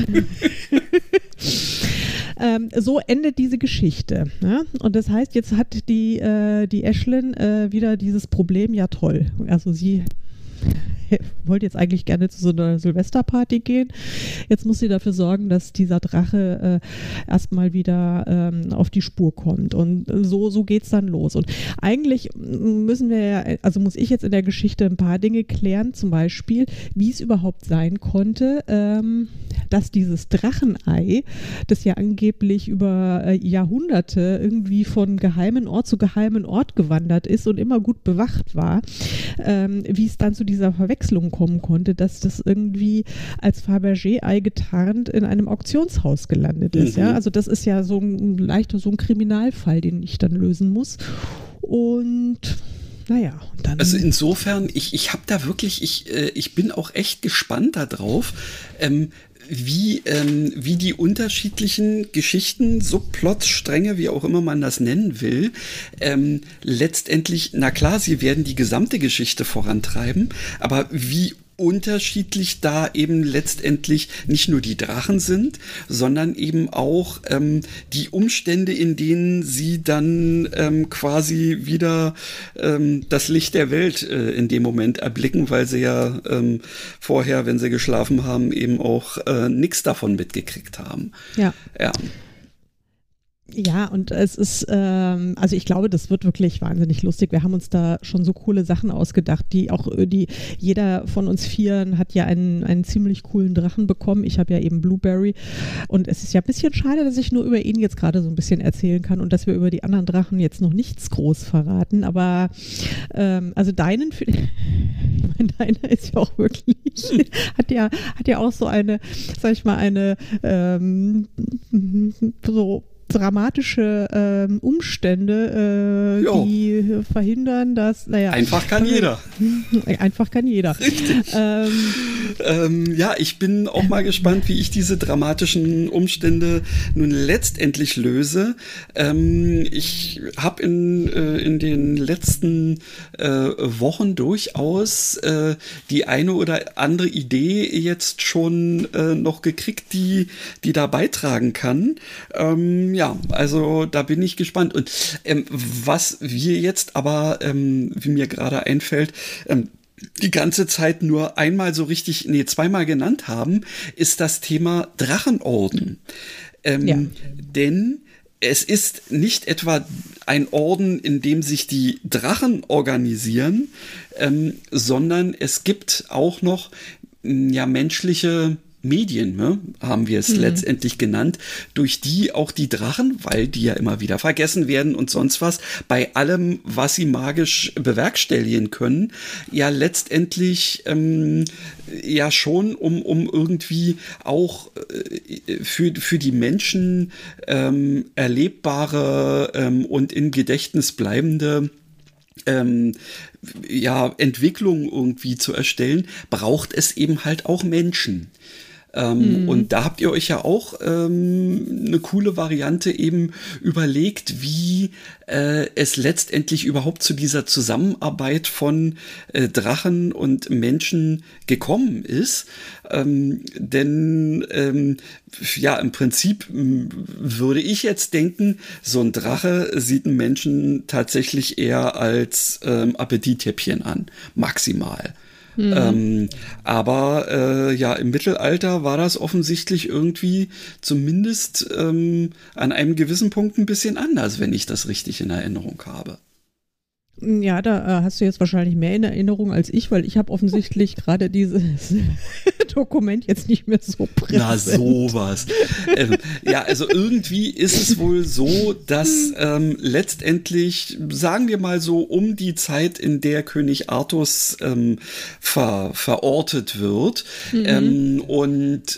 Speaker 3: So endet diese Geschichte. Ja? Und das heißt, jetzt hat die Ashlyn wieder dieses Problem, ja toll. Also sie wollte jetzt eigentlich gerne zu so einer Silvesterparty gehen. Jetzt muss sie dafür sorgen, dass dieser Drache erstmal wieder auf die Spur kommt. Und so geht es dann los. Und eigentlich muss ich jetzt in der Geschichte ein paar Dinge klären, zum Beispiel, wie es überhaupt sein konnte, dass dieses Drachenei, das ja angeblich über Jahrhunderte irgendwie von geheimen Ort zu geheimen Ort gewandert ist und immer gut bewacht war, wie es dann zu dieser Verwechslung kommen konnte, dass das irgendwie als Fabergé-Ei getarnt in einem Auktionshaus gelandet ist. Ja? Also das ist ja so ein Kriminalfall, den ich dann lösen muss. Und naja, und dann.
Speaker 2: Also insofern, ich habe da wirklich, ich bin auch echt gespannt darauf, wie die unterschiedlichen Geschichten, Subplots, Stränge, wie auch immer man das nennen will, letztendlich, na klar, sie werden die gesamte Geschichte vorantreiben, aber wie unterschiedlich da eben letztendlich nicht nur die Drachen sind, sondern eben auch die Umstände, in denen sie dann quasi wieder das Licht der Welt in dem Moment erblicken, weil sie ja vorher, wenn sie geschlafen haben, eben auch nichts davon mitgekriegt haben.
Speaker 3: Ja.
Speaker 2: Ja.
Speaker 3: Ja, und es ist, also ich glaube, das wird wirklich wahnsinnig lustig. Wir haben uns da schon so coole Sachen ausgedacht, jeder von uns Vieren hat ja einen ziemlich coolen Drachen bekommen. Ich habe ja eben Blueberry und es ist ja ein bisschen schade, dass ich nur über ihn jetzt gerade so ein bisschen erzählen kann und dass wir über die anderen Drachen jetzt noch nichts groß verraten, aber also deiner ist ja auch wirklich, hat ja auch so eine, sag ich mal, so dramatische Umstände, die verhindern, dass,
Speaker 2: einfach kann jeder.
Speaker 3: Einfach kann jeder.
Speaker 2: Richtig. Ja, ich bin auch mal gespannt, wie ich diese dramatischen Umstände nun letztendlich löse. Ich habe in den letzten Wochen durchaus die eine oder andere Idee jetzt schon noch gekriegt, die da beitragen kann. Ja, also da bin ich gespannt. Und was wir jetzt aber, wie mir gerade einfällt, die ganze Zeit nur zweimal genannt haben, ist das Thema Drachenorden. Denn es ist nicht etwa ein Orden, in dem sich die Drachen organisieren, sondern es gibt auch noch menschliche Medien, ne, haben wir es letztendlich genannt, durch die auch die Drachen, weil die ja immer wieder vergessen werden und sonst was, bei allem, was sie magisch bewerkstelligen können, ja letztendlich ja schon um irgendwie auch für die Menschen erlebbare und in Gedächtnis bleibende Entwicklung irgendwie zu erstellen, braucht es eben halt auch Menschen. Und da habt ihr euch ja auch eine coole Variante eben überlegt, wie es letztendlich überhaupt zu dieser Zusammenarbeit von Drachen und Menschen gekommen ist. Denn ja, im Prinzip würde ich jetzt denken, so ein Drache sieht einen Menschen tatsächlich eher als Appetithäppchen an, maximal. Aber ja, im Mittelalter war das offensichtlich irgendwie zumindest an einem gewissen Punkt ein bisschen anders, wenn ich das richtig in Erinnerung habe.
Speaker 3: Ja, da hast du jetzt wahrscheinlich mehr in Erinnerung als ich, weil ich habe offensichtlich gerade dieses Dokument jetzt nicht mehr so präsent.
Speaker 2: Na, sowas. Ja, also irgendwie ist es wohl so, dass letztendlich, sagen wir mal so, um die Zeit, in der König Artus verortet wird, und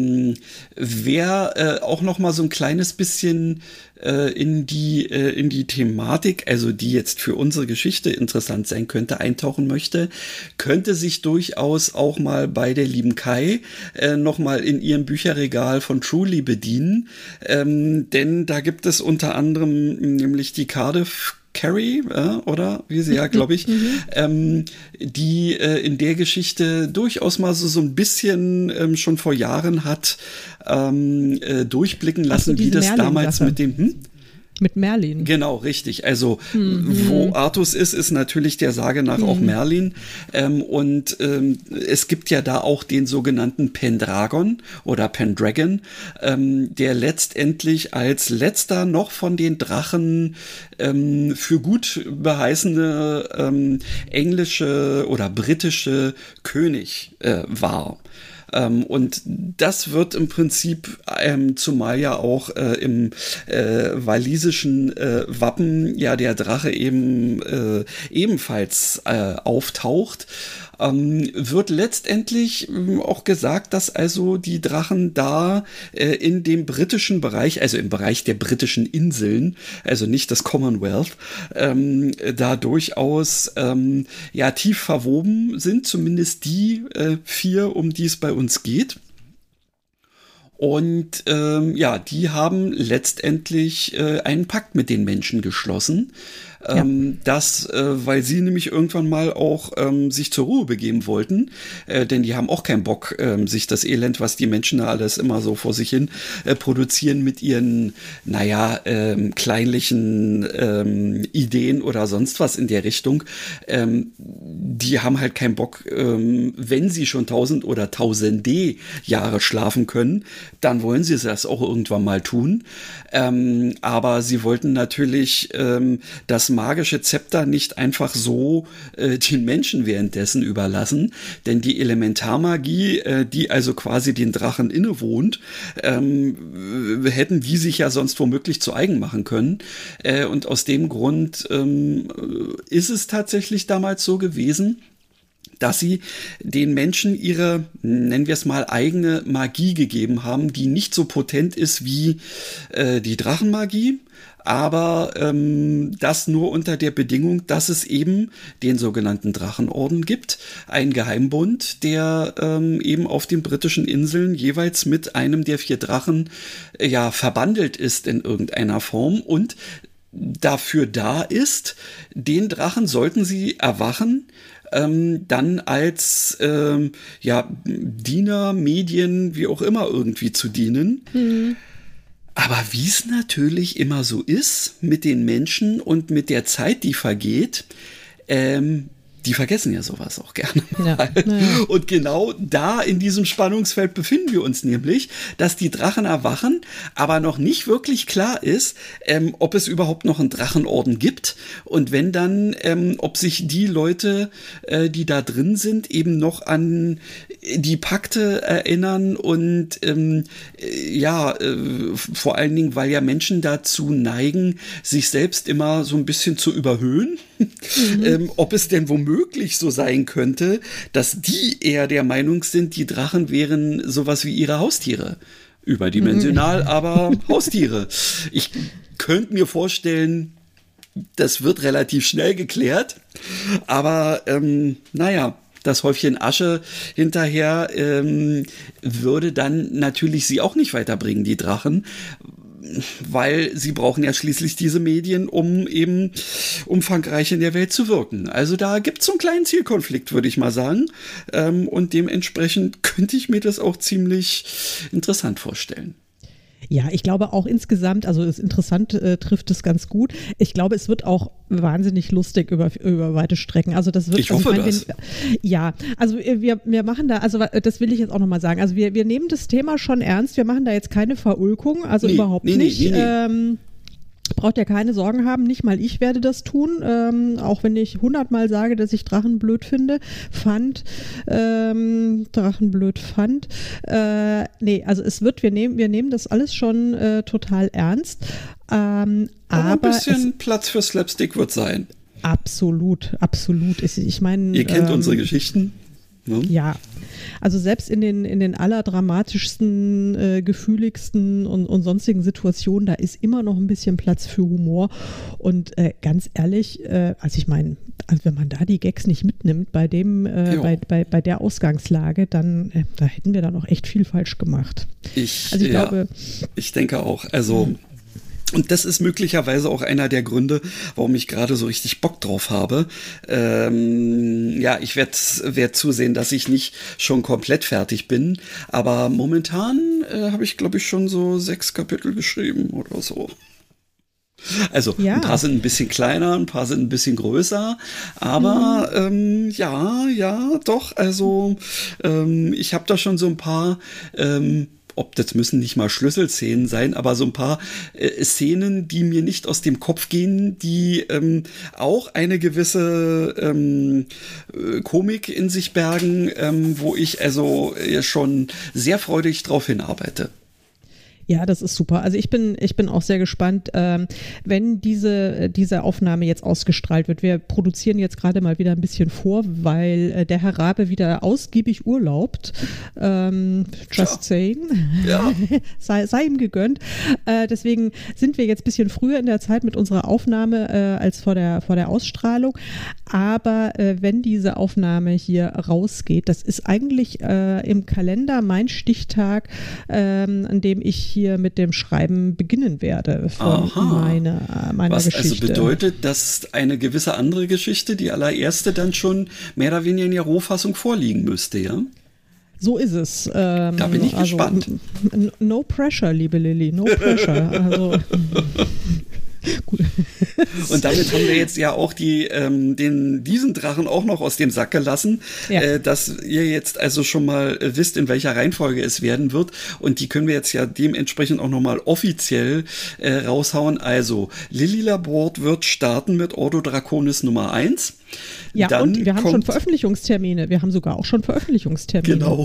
Speaker 2: wer auch noch mal so ein kleines bisschen in die Thematik, also die jetzt für unsere Geschichte interessant sein könnte, eintauchen möchte, könnte sich durchaus auch mal bei der lieben Kai noch mal in ihrem Bücherregal von Truly bedienen, denn da gibt es unter anderem nämlich die Cardiff Carrie, oder wie sie ja, glaube ich, die in der Geschichte durchaus mal so ein bisschen schon vor Jahren hat durchblicken lassen, wie das damals mit dem
Speaker 3: mit Merlin.
Speaker 2: Genau, richtig. Also wo Artus ist natürlich der Sage nach auch Merlin. Und es gibt ja da auch den sogenannten Pendragon oder Pendragon, der letztendlich als letzter noch von den Drachen für gut beheißene englische oder britische König war. Und das wird im Prinzip, zumal ja auch im walisischen Wappen ja der Drache eben ebenfalls auftaucht, wird letztendlich auch gesagt, dass also die Drachen da in dem britischen Bereich, also im Bereich der britischen Inseln, also nicht das Commonwealth, da durchaus ja tief verwoben sind, zumindest die 4, um die es bei uns geht. Und ja, die haben letztendlich einen Pakt mit den Menschen geschlossen. Das, weil sie nämlich irgendwann mal auch sich zur Ruhe begeben wollten, denn die haben auch keinen Bock, sich das Elend, was die Menschen da alles immer so vor sich hin produzieren mit ihren, naja, kleinlichen Ideen oder sonst was in der Richtung, die haben halt keinen Bock, wenn sie schon 1000 oder tausende Jahre schlafen können, dann wollen sie das auch irgendwann mal tun, aber sie wollten natürlich das magische Zepter nicht einfach so den Menschen währenddessen überlassen, denn die Elementarmagie, die also quasi den Drachen innewohnt, hätten die sich ja sonst womöglich zu eigen machen können. Und aus dem Grund ist es tatsächlich damals so gewesen, dass sie den Menschen ihre, nennen wir es mal, eigene Magie gegeben haben, die nicht so potent ist wie die Drachenmagie, aber das nur unter der Bedingung, dass es eben den sogenannten Drachenorden gibt, ein Geheimbund, der eben auf den britischen Inseln jeweils mit einem der 4 Drachen ja verbandelt ist in irgendeiner Form und dafür da ist, den Drachen, sollten sie erwachen, dann als ja, Diener, Medien, wie auch immer irgendwie zu dienen. Aber wie es natürlich immer so ist mit den Menschen und mit der Zeit, die vergeht, die vergessen ja sowas auch gerne mal. Ja. Und genau da in diesem Spannungsfeld befinden wir uns nämlich, dass die Drachen erwachen, aber noch nicht wirklich klar ist, ob es überhaupt noch einen Drachenorden gibt und wenn dann, ob sich die Leute, die da drin sind, eben noch an die Pakte erinnern und ja, vor allen Dingen, weil ja Menschen dazu neigen, sich selbst immer so ein bisschen zu überhöhen, ob es denn womöglich so sein könnte, dass die eher der Meinung sind, die Drachen wären sowas wie ihre Haustiere. Überdimensional, aber Haustiere. Ich könnte mir vorstellen, das wird relativ schnell geklärt, aber naja, das Häufchen Asche hinterher würde dann natürlich sie auch nicht weiterbringen, die Drachen. Weil sie brauchen ja schließlich diese Medien, um eben umfangreich in der Welt zu wirken. Also da gibt es so einen kleinen Zielkonflikt, würde ich mal sagen. Und dementsprechend könnte ich mir das auch ziemlich interessant vorstellen.
Speaker 3: Ja, ich glaube auch insgesamt, also das Interessant trifft es ganz gut. Ich glaube, es wird auch wahnsinnig lustig über weite Strecken. Also das wird,
Speaker 2: ich hoffe das.
Speaker 3: Ja, also wir machen da, also das will ich jetzt auch nochmal sagen. Also wir nehmen das Thema schon ernst. Wir machen da jetzt keine Verulkung, also überhaupt nicht. Nee. Braucht ihr keine Sorgen haben, nicht mal ich werde das tun, auch wenn ich 100-mal sage, dass ich Drachen blöd fand. Nee, also wir nehmen das alles schon total ernst.
Speaker 2: Aber ein bisschen Platz für Slapstick wird sein.
Speaker 3: Absolut. Ich meine,
Speaker 2: ihr kennt unsere Geschichten.
Speaker 3: Ja, also selbst in den allerdramatischsten, gefühligsten und sonstigen Situationen, da ist immer noch ein bisschen Platz für Humor. Und ganz ehrlich, also ich meine, also wenn man da die Gags nicht mitnimmt bei bei der Ausgangslage, dann da hätten wir da noch echt viel falsch gemacht. Ich glaube,
Speaker 2: ich denke auch. Also und das ist möglicherweise auch einer der Gründe, warum ich gerade so richtig Bock drauf habe. Ich werd zusehen, dass ich nicht schon komplett fertig bin. Aber momentan habe ich, glaube ich, schon so 6 Kapitel geschrieben oder so. Also ein paar sind ein bisschen kleiner, ein paar sind ein bisschen größer. Aber doch. Also ich habe da schon so ein paar das müssen nicht mal Schlüsselszenen sein, aber so ein paar Szenen, die mir nicht aus dem Kopf gehen, die auch eine gewisse Komik in sich bergen, wo ich also schon sehr freudig drauf hinarbeite.
Speaker 3: Ja, das ist super. Also ich bin auch sehr gespannt, wenn diese Aufnahme jetzt ausgestrahlt wird. Wir produzieren jetzt gerade mal wieder ein bisschen vor, weil der Herr Rabe wieder ausgiebig urlaubt. Saying. Ja. sei ihm gegönnt. Deswegen sind wir jetzt ein bisschen früher in der Zeit mit unserer Aufnahme als vor der Ausstrahlung. Aber wenn diese Aufnahme hier rausgeht, das ist eigentlich im Kalender mein Stichtag, an dem ich hier mit dem Schreiben beginnen werde von meiner
Speaker 2: Was
Speaker 3: Geschichte.
Speaker 2: Also bedeutet, dass eine gewisse andere Geschichte, die allererste, dann schon mehr oder weniger in der Rohfassung vorliegen müsste, ja?
Speaker 3: So ist es.
Speaker 2: Da bin ich gespannt.
Speaker 3: No pressure, liebe Lilly, no pressure. Also gut.
Speaker 2: Und damit haben wir jetzt ja auch diesen Drachen auch noch aus dem Sack gelassen, dass ihr jetzt also schon mal wisst, in welcher Reihenfolge es werden wird. Und die können wir jetzt ja dementsprechend auch nochmal offiziell raushauen. Also Lilly Laborde wird starten mit Ordo Draconis Nummer 1.
Speaker 3: Ja, dann und wir haben schon Veröffentlichungstermine. Wir haben sogar auch schon Veröffentlichungstermine.
Speaker 2: Genau.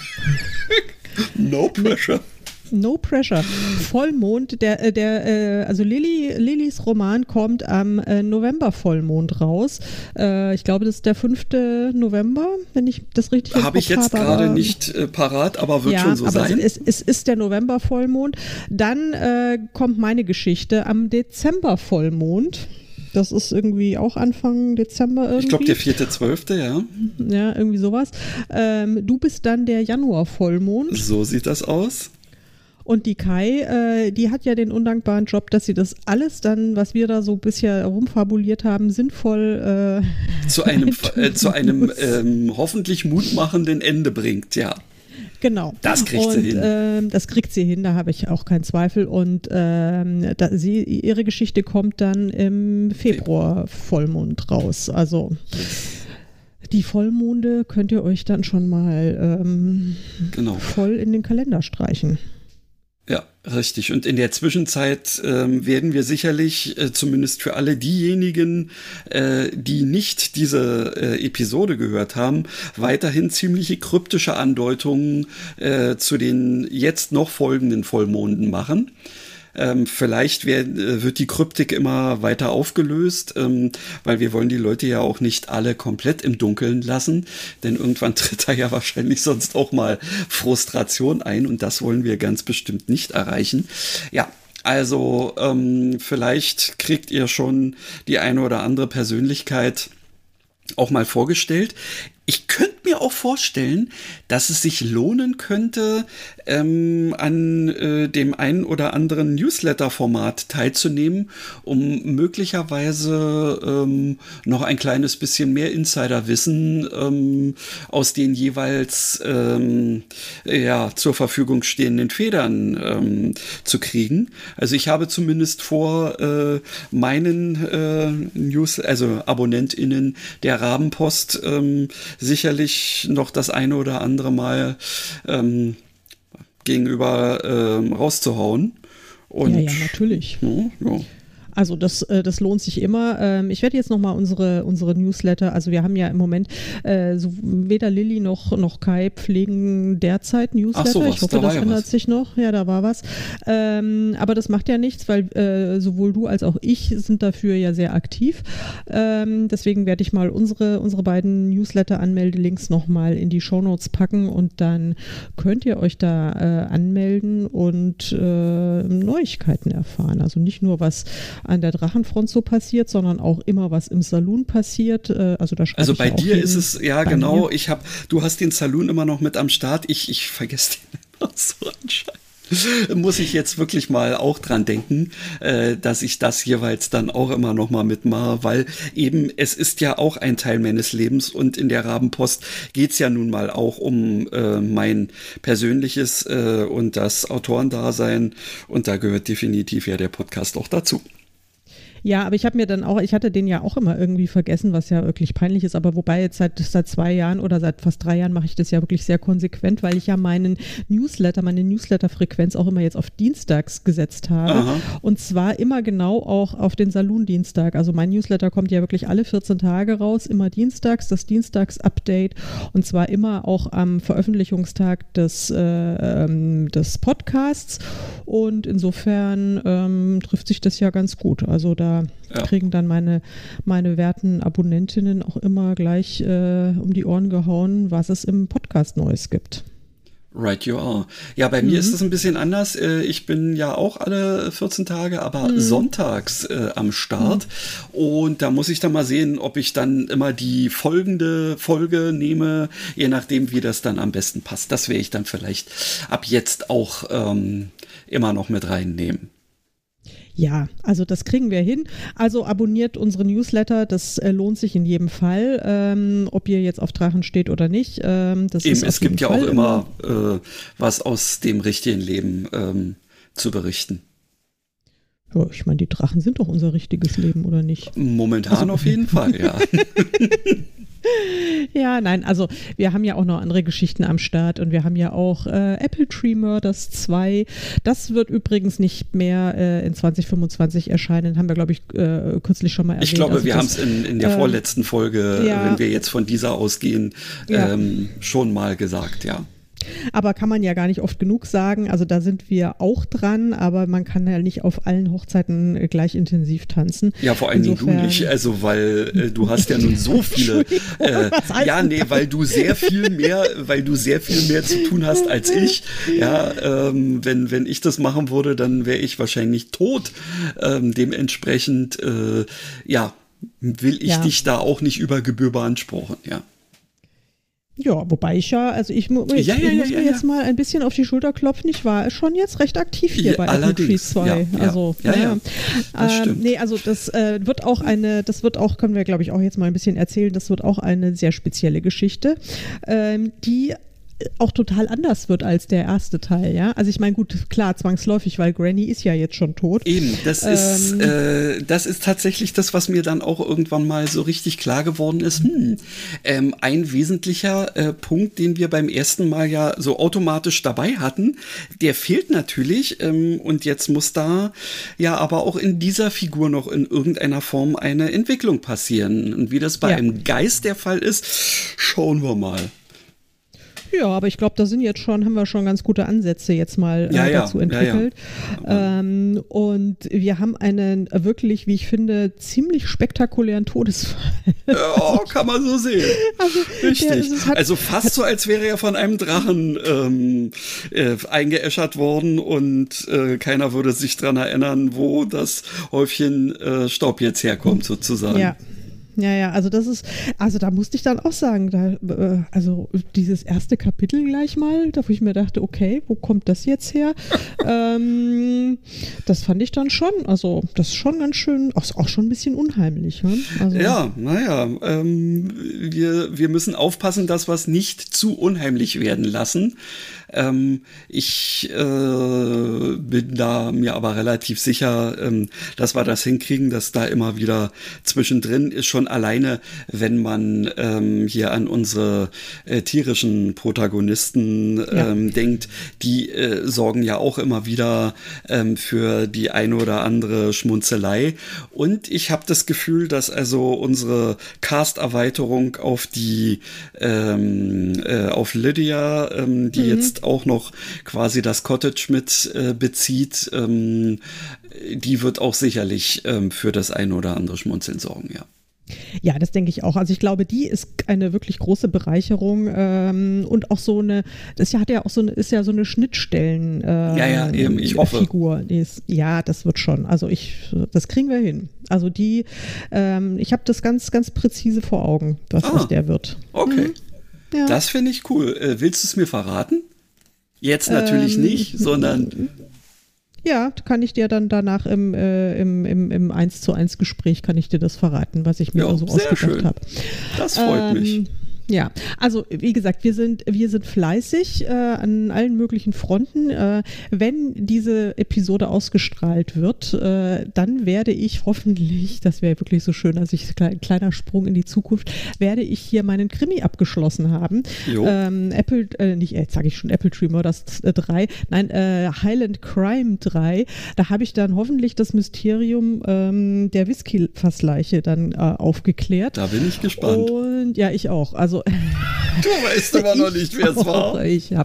Speaker 2: No pressure.
Speaker 3: No pressure. Vollmond, also Lillys Roman kommt am November-Vollmond raus. Ich glaube, das ist der 5. November, wenn ich das richtig im Kopf habe.
Speaker 2: Habe ich jetzt gerade nicht parat, aber wird schon so sein.
Speaker 3: Es ist der November-Vollmond. Dann kommt meine Geschichte am Dezember-Vollmond. Das ist irgendwie auch Anfang Dezember irgendwie.
Speaker 2: Ich glaube, der 4.12., ja.
Speaker 3: Ja, irgendwie sowas. Du bist dann der Januar-Vollmond.
Speaker 2: So sieht das aus.
Speaker 3: Und die Kai, die hat ja den undankbaren Job, dass sie das alles dann, was wir da so bisher rumfabuliert haben, sinnvoll
Speaker 2: zu einem hoffentlich mutmachenden Ende bringt, ja.
Speaker 3: Genau.
Speaker 2: Das kriegt sie hin.
Speaker 3: Das kriegt sie hin, da habe ich auch keinen Zweifel. Und ihre Geschichte kommt dann im Februar Vollmond raus. Also die Vollmonde könnt ihr euch dann schon mal voll in den Kalender streichen.
Speaker 2: Ja, richtig. Und in der Zwischenzeit werden wir sicherlich, zumindest für alle diejenigen, die nicht diese Episode gehört haben, weiterhin ziemliche kryptische Andeutungen zu den jetzt noch folgenden Vollmonden machen. Vielleicht wird die Kryptik immer weiter aufgelöst, weil wir wollen die Leute ja auch nicht alle komplett im Dunkeln lassen, denn irgendwann tritt da ja wahrscheinlich sonst auch mal Frustration ein und das wollen wir ganz bestimmt nicht erreichen. Ja, also vielleicht kriegt ihr schon die eine oder andere Persönlichkeit auch mal vorgestellt. Ich könnte mir auch vorstellen, dass es sich lohnen könnte, an dem einen oder anderen Newsletter-Format teilzunehmen, um möglicherweise noch ein kleines bisschen mehr Insiderwissen aus den jeweils zur Verfügung stehenden Federn zu kriegen. Also ich habe zumindest vor, meinen AbonnentInnen der Rabenpost sicherlich noch das eine oder andere Mal gegenüber rauszuhauen. Und,
Speaker 3: ja, natürlich.
Speaker 2: Ja.
Speaker 3: Also das lohnt sich immer. Ich werde jetzt nochmal unsere Newsletter, also wir haben ja im Moment weder Lilly noch Kai pflegen derzeit Newsletter.
Speaker 2: So,
Speaker 3: ich hoffe, das ändert sich noch. Ja, da war was. Aber das macht ja nichts, weil sowohl du als auch ich sind dafür ja sehr aktiv. Deswegen werde ich mal unsere beiden Newsletter-Anmeldelinks nochmal in die Shownotes packen und dann könnt ihr euch da anmelden und Neuigkeiten erfahren. Also nicht nur was an der Drachenfront so passiert, sondern auch immer was im Saloon passiert. Also
Speaker 2: bei dir ist es, ja genau, du hast den Saloon immer noch mit am Start, ich vergesse den immer so anscheinend. Muss ich jetzt wirklich mal auch dran denken, dass ich das jeweils dann auch immer noch mal mitmache, weil eben es ist ja auch ein Teil meines Lebens und in der Rabenpost geht's ja nun mal auch um mein persönliches und das Autorendasein und da gehört definitiv ja der Podcast auch dazu.
Speaker 3: Ja, aber ich hatte den ja auch immer irgendwie vergessen, was ja wirklich peinlich ist, aber wobei jetzt seit 2 Jahren oder seit fast 3 Jahren mache ich das ja wirklich sehr konsequent, weil ich ja meine Newsletter-Frequenz auch immer jetzt auf Dienstags gesetzt habe. Aha. Und zwar immer genau auch auf den Saloon-Dienstag. Also mein Newsletter kommt ja wirklich alle 14 Tage raus, immer dienstags, das Dienstags-Update und zwar immer auch am Veröffentlichungstag des Podcasts und insofern trifft sich das ja ganz gut. Also da kriegen dann meine werten Abonnentinnen auch immer gleich um die Ohren gehauen, was es im Podcast Neues gibt.
Speaker 2: Right you are. Ja, bei mir ist es ein bisschen anders. Ich bin ja auch alle 14 Tage, aber sonntags am Start. Und da muss ich dann mal sehen, ob ich dann immer die folgende Folge nehme, je nachdem, wie das dann am besten passt. Das werde ich dann vielleicht ab jetzt auch immer noch mit reinnehmen.
Speaker 3: Ja, also das kriegen wir hin. Also abonniert unsere Newsletter, das lohnt sich in jedem Fall, ob ihr jetzt auf Drachen steht oder nicht.
Speaker 2: Es gibt ja auch immer was aus dem richtigen Leben zu berichten.
Speaker 3: Ja, ich meine, die Drachen sind doch unser richtiges Leben, oder nicht?
Speaker 2: Momentan auf jeden Fall, ja.
Speaker 3: Ja, nein, also wir haben ja auch noch andere Geschichten am Start und wir haben ja auch Apple Tree Murders 2. Das wird übrigens nicht mehr in 2025 erscheinen, haben wir, glaube ich, kürzlich schon mal erwähnt.
Speaker 2: Ich glaube, wir haben es in der vorletzten Folge, wenn wir jetzt von dieser ausgehen, schon mal gesagt, ja.
Speaker 3: Aber kann man ja gar nicht oft genug sagen. Also da sind wir auch dran, aber man kann ja nicht auf allen Hochzeiten gleich intensiv tanzen.
Speaker 2: Ja, vor allen Dingen du nicht, also weil du hast ja nun so viele. Weil du sehr viel mehr zu tun hast als ich. Ja, wenn ich das machen würde, dann wäre ich wahrscheinlich tot. Dementsprechend, will ich dich da auch nicht über Gebühr beanspruchen, ja.
Speaker 3: Ja, wobei ich muss mir jetzt mal ein bisschen auf die Schulter klopfen. Ich war schon jetzt recht aktiv hier bei Apple Tree 2. Das stimmt. Nee, also das wird auch, können wir glaube ich auch jetzt mal ein bisschen erzählen, das wird auch eine sehr spezielle Geschichte, die auch total anders wird als der erste Teil, ja. Also ich meine, gut, klar, zwangsläufig, weil Granny ist ja jetzt schon tot.
Speaker 2: Eben, das ist tatsächlich das, was mir dann auch irgendwann mal so richtig klar geworden ist. Ein wesentlicher Punkt, den wir beim ersten Mal ja so automatisch dabei hatten, der fehlt natürlich und jetzt muss da ja aber auch in dieser Wir noch in irgendeiner Form eine Entwicklung passieren. Und wie das bei einem Geist der Fall ist, schauen wir mal.
Speaker 3: Ja, aber ich glaube, haben wir schon ganz gute Ansätze jetzt mal dazu entwickelt. Ja. Und wir haben einen wirklich, wie ich finde, ziemlich spektakulären Todesfall.
Speaker 2: Ja, kann man so sehen. Also, richtig. Also fast so, als wäre er von einem Drachen eingeäschert worden und keiner würde sich dran erinnern, wo das Häufchen Staub jetzt herkommt, sozusagen.
Speaker 3: Ja. Ja, also da musste ich dann auch sagen, also dieses erste Kapitel gleich mal, da wo ich mir dachte, okay, wo kommt das jetzt her? Das fand ich dann schon, also das ist schon ganz schön, auch schon ein bisschen unheimlich. Ne? Also,
Speaker 2: ja, naja, wir müssen aufpassen, dass wir es nicht zu unheimlich werden lassen. Ich bin da mir aber relativ sicher, dass wir das hinkriegen, dass da immer wieder zwischendrin ist, schon alleine, wenn man hier an unsere tierischen Protagonisten denkt, die sorgen ja auch immer wieder für die eine oder andere Schmunzelei. Und ich habe das Gefühl, dass also unsere Cast-Erweiterung auf die auf Lydia, die jetzt auch noch quasi das Cottage mit bezieht, die wird auch sicherlich für das eine oder andere Schmunzeln sorgen, ja.
Speaker 3: Ja, das denke ich auch. Also ich glaube, die ist eine wirklich große Bereicherung und auch so eine, ist ja so eine Schnittstellen
Speaker 2: eben, ich hoffe.
Speaker 3: Figur. Ja, das wird schon. Also das kriegen wir hin. Also ich habe das ganz, ganz präzise vor Augen, was aus der wird.
Speaker 2: Okay.
Speaker 3: Ja.
Speaker 2: Das finde ich cool. Willst du es mir verraten? Jetzt natürlich nicht, sondern...
Speaker 3: Ja, kann ich dir dann danach im 1:1 Gespräch kann ich dir das verraten, was ich mir da so ausgedacht habe.
Speaker 2: Das freut mich.
Speaker 3: Ja, also wie gesagt, wir sind fleißig an allen möglichen Fronten. Wenn diese Episode ausgestrahlt wird, dann werde ich hoffentlich, das wäre wirklich so schön, also ein kleiner Sprung in die Zukunft, werde ich hier meinen Krimi abgeschlossen haben. Apple Tree Murders 3, nein, Highland Crime 3. Da habe ich dann hoffentlich das Mysterium der Whisky-Fassleiche dann aufgeklärt.
Speaker 2: Da bin ich gespannt.
Speaker 3: Und ja, ich auch. Also
Speaker 2: du weißt aber noch nicht, wer es war.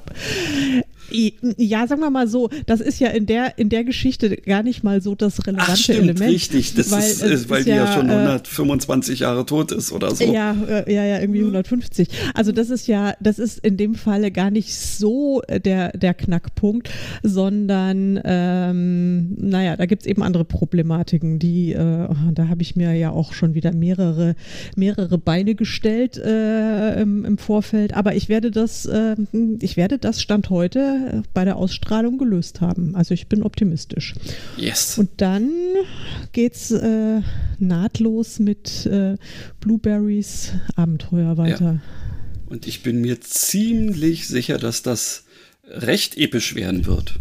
Speaker 3: Ja, sagen wir mal so, das ist ja in der Geschichte gar nicht mal so das relevante Element.
Speaker 2: Richtig, das weil die ja schon 125 Jahre tot ist oder so.
Speaker 3: Ja, irgendwie 150. Also das ist in dem Falle gar nicht so der Knackpunkt, sondern da gibt es eben andere Problematiken, da habe ich mir ja auch schon wieder mehrere Beine gestellt im Vorfeld, aber ich werde das Stand heute bei der Ausstrahlung gelöst haben. Also ich bin optimistisch.
Speaker 2: Yes.
Speaker 3: Und dann geht's nahtlos mit Blueberries Abenteuer weiter.
Speaker 2: Ja. Und ich bin mir ziemlich sicher, dass das recht episch werden wird.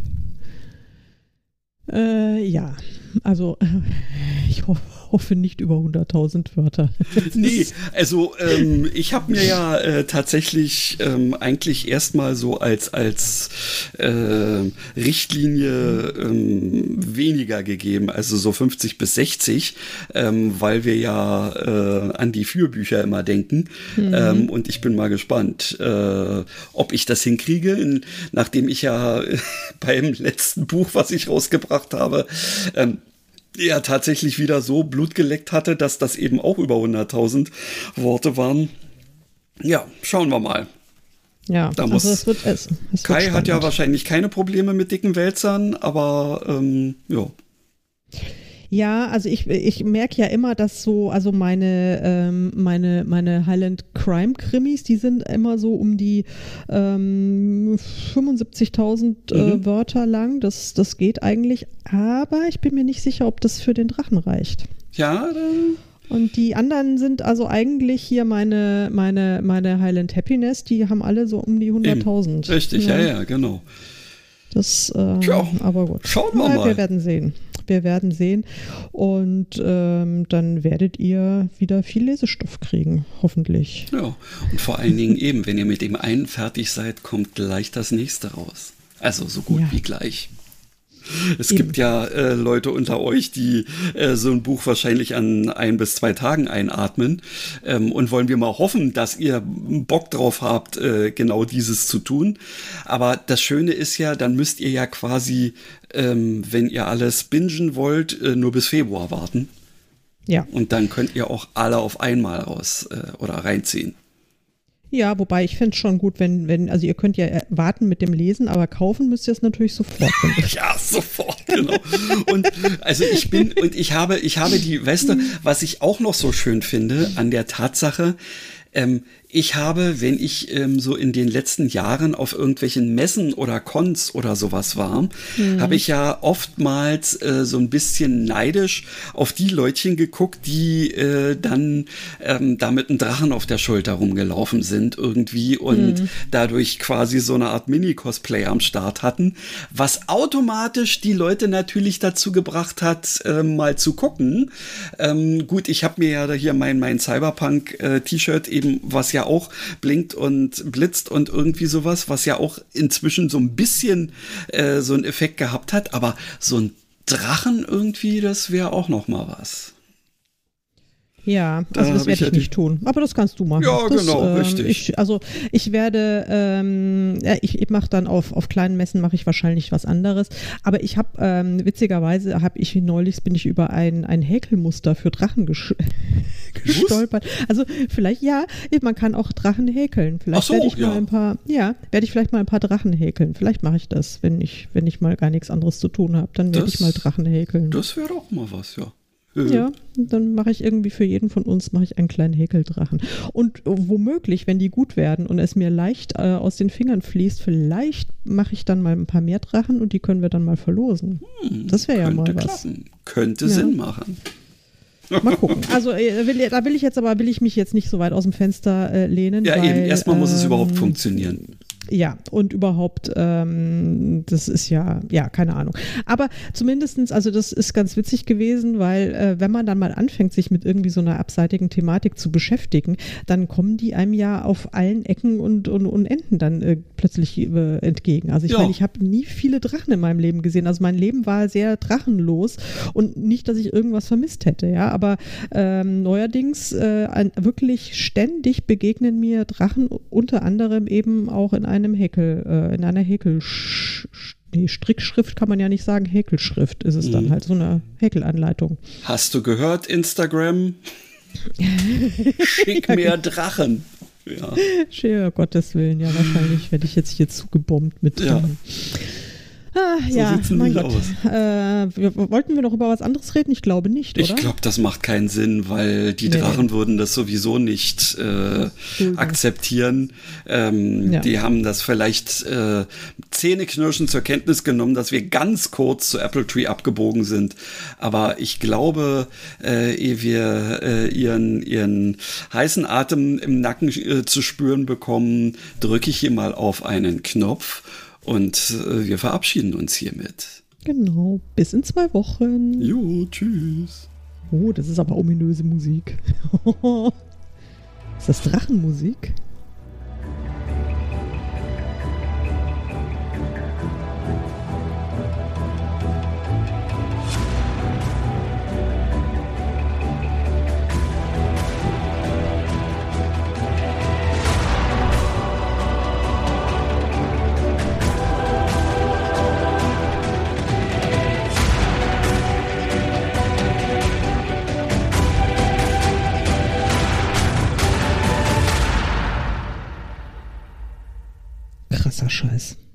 Speaker 3: Ja, also ich hoffe nicht über 100.000 Wörter.
Speaker 2: Nee, also ich habe mir ja tatsächlich eigentlich erstmal so als Richtlinie weniger gegeben, also so 50 bis 60, weil wir ja an die Fürbücher immer denken. Und ich bin mal gespannt, ob ich das hinkriege, nachdem ich ja beim letzten Buch, was ich rausgebracht habe, ja tatsächlich wieder so Blut geleckt hatte, dass das eben auch über 100.000 Worte waren. Ja, schauen wir mal.
Speaker 3: Ja, es wird
Speaker 2: Kai
Speaker 3: spannend.
Speaker 2: hat ja wahrscheinlich keine Probleme mit dicken Wälzern, aber ja.
Speaker 3: Ja, also ich merke ja immer, dass so, also meine Highland Crime Krimis, die sind immer so um die 75.000 Wörter lang. Das geht eigentlich, aber ich bin mir nicht sicher, ob das für den Drachen reicht.
Speaker 2: Ja,
Speaker 3: und die anderen sind also eigentlich hier meine Highland Happiness, die haben alle so um die 100.000.
Speaker 2: Richtig, ja, genau.
Speaker 3: Das, aber gut.
Speaker 2: Schauen wir mal.
Speaker 3: Wir werden sehen. Und dann werdet ihr wieder viel Lesestoff kriegen, hoffentlich.
Speaker 2: Ja, und vor allen Dingen eben, wenn ihr mit dem einen fertig seid, kommt gleich das nächste raus. Also so gut wie gleich. Es gibt ja Leute unter euch, die so ein Buch wahrscheinlich an 1 bis 2 Tagen einatmen und wollen wir mal hoffen, dass ihr Bock drauf habt, genau dieses zu tun. Aber das Schöne ist ja, dann müsst ihr ja quasi, wenn ihr alles bingen wollt, nur bis Februar warten.
Speaker 3: Ja.
Speaker 2: Und dann könnt ihr auch alle auf einmal raus oder reinziehen.
Speaker 3: Ja, wobei ich finde es schon gut, also ihr könnt ja warten mit dem Lesen, aber kaufen müsst ihr es natürlich sofort.
Speaker 2: Ja, sofort, genau. Und also ich habe die, weißt du, was ich auch noch so schön finde an der Tatsache, ich habe, wenn ich so in den letzten Jahren auf irgendwelchen Messen oder Cons oder sowas war, habe ich ja oftmals so ein bisschen neidisch auf die Leutchen geguckt, die dann da mit einem Drachen auf der Schulter rumgelaufen sind irgendwie und dadurch quasi so eine Art Mini-Cosplay am Start hatten, was automatisch die Leute natürlich dazu gebracht hat, mal zu gucken. Gut, ich habe mir ja hier mein Cyberpunk-T-Shirt eben, was ja auch blinkt und blitzt und irgendwie sowas, was ja auch inzwischen so ein bisschen so einen Effekt gehabt hat, aber so ein Drachen irgendwie, das wäre auch noch mal was.
Speaker 3: Ja, also das werde ich nicht tun. Aber das kannst du machen.
Speaker 2: Ja,
Speaker 3: das,
Speaker 2: genau, richtig.
Speaker 3: Ich werde, ich mache dann auf kleinen Messen mache ich wahrscheinlich was anderes. Aber ich habe, witzigerweise bin ich über ein Häkelmuster für Drachen gestolpert. Also vielleicht, ja, man kann auch Drachen häkeln. Vielleicht werde ich mal vielleicht mal ein paar Drachen häkeln. Vielleicht mache ich das, wenn ich mal gar nichts anderes zu tun habe. Dann werde ich mal Drachen häkeln.
Speaker 2: Das wäre doch mal was, ja.
Speaker 3: Ja, dann mache ich irgendwie für jeden von uns einen kleinen Häkeldrachen. Und womöglich, wenn die gut werden und es mir leicht aus den Fingern fließt, vielleicht mache ich dann mal ein paar mehr Drachen und die können wir dann mal verlosen. Das wäre ja mal was.
Speaker 2: Könnte Sinn machen.
Speaker 3: Mal gucken. Also will ich mich jetzt nicht so weit aus dem Fenster lehnen.
Speaker 2: Ja,
Speaker 3: weil,
Speaker 2: eben. Erstmal muss es überhaupt funktionieren.
Speaker 3: Ja, und überhaupt, das ist ja, keine Ahnung. Aber zumindestens, also das ist ganz witzig gewesen, weil wenn man dann mal anfängt, sich mit irgendwie so einer abseitigen Thematik zu beschäftigen, dann kommen die einem ja auf allen Ecken und Enden dann plötzlich entgegen. Also ich meine, ich habe nie viele Drachen in meinem Leben gesehen. Also mein Leben war sehr drachenlos und nicht, dass ich irgendwas vermisst hätte, ja. Aber neuerdings wirklich ständig begegnen mir Drachen, unter anderem eben auch in einer Strickschrift kann man ja nicht sagen, Häkelschrift ist es dann halt, so eine Häkelanleitung.
Speaker 2: Hast du gehört, Instagram? Schick mir Drachen. Ja.
Speaker 3: Oh Gottes Willen, ja, wahrscheinlich werde ich jetzt hier zugebombt mit Drachen. Mein Gott. Wollten wir noch über was anderes reden? Ich glaube nicht, oder?
Speaker 2: Ich glaube, das macht keinen Sinn, weil die Drachen würden das sowieso nicht akzeptieren. Die haben das vielleicht zähneknirschend zur Kenntnis genommen, dass wir ganz kurz zu Apple Tree abgebogen sind. Aber ich glaube, ehe wir ihren heißen Atem im Nacken zu spüren bekommen, drücke ich hier mal auf einen Knopf. Und wir verabschieden uns hiermit.
Speaker 3: Genau, bis in 2 Wochen.
Speaker 2: Jo, tschüss.
Speaker 3: Oh, das ist aber ominöse Musik. Ist das Drachenmusik? Krasser Scheiß.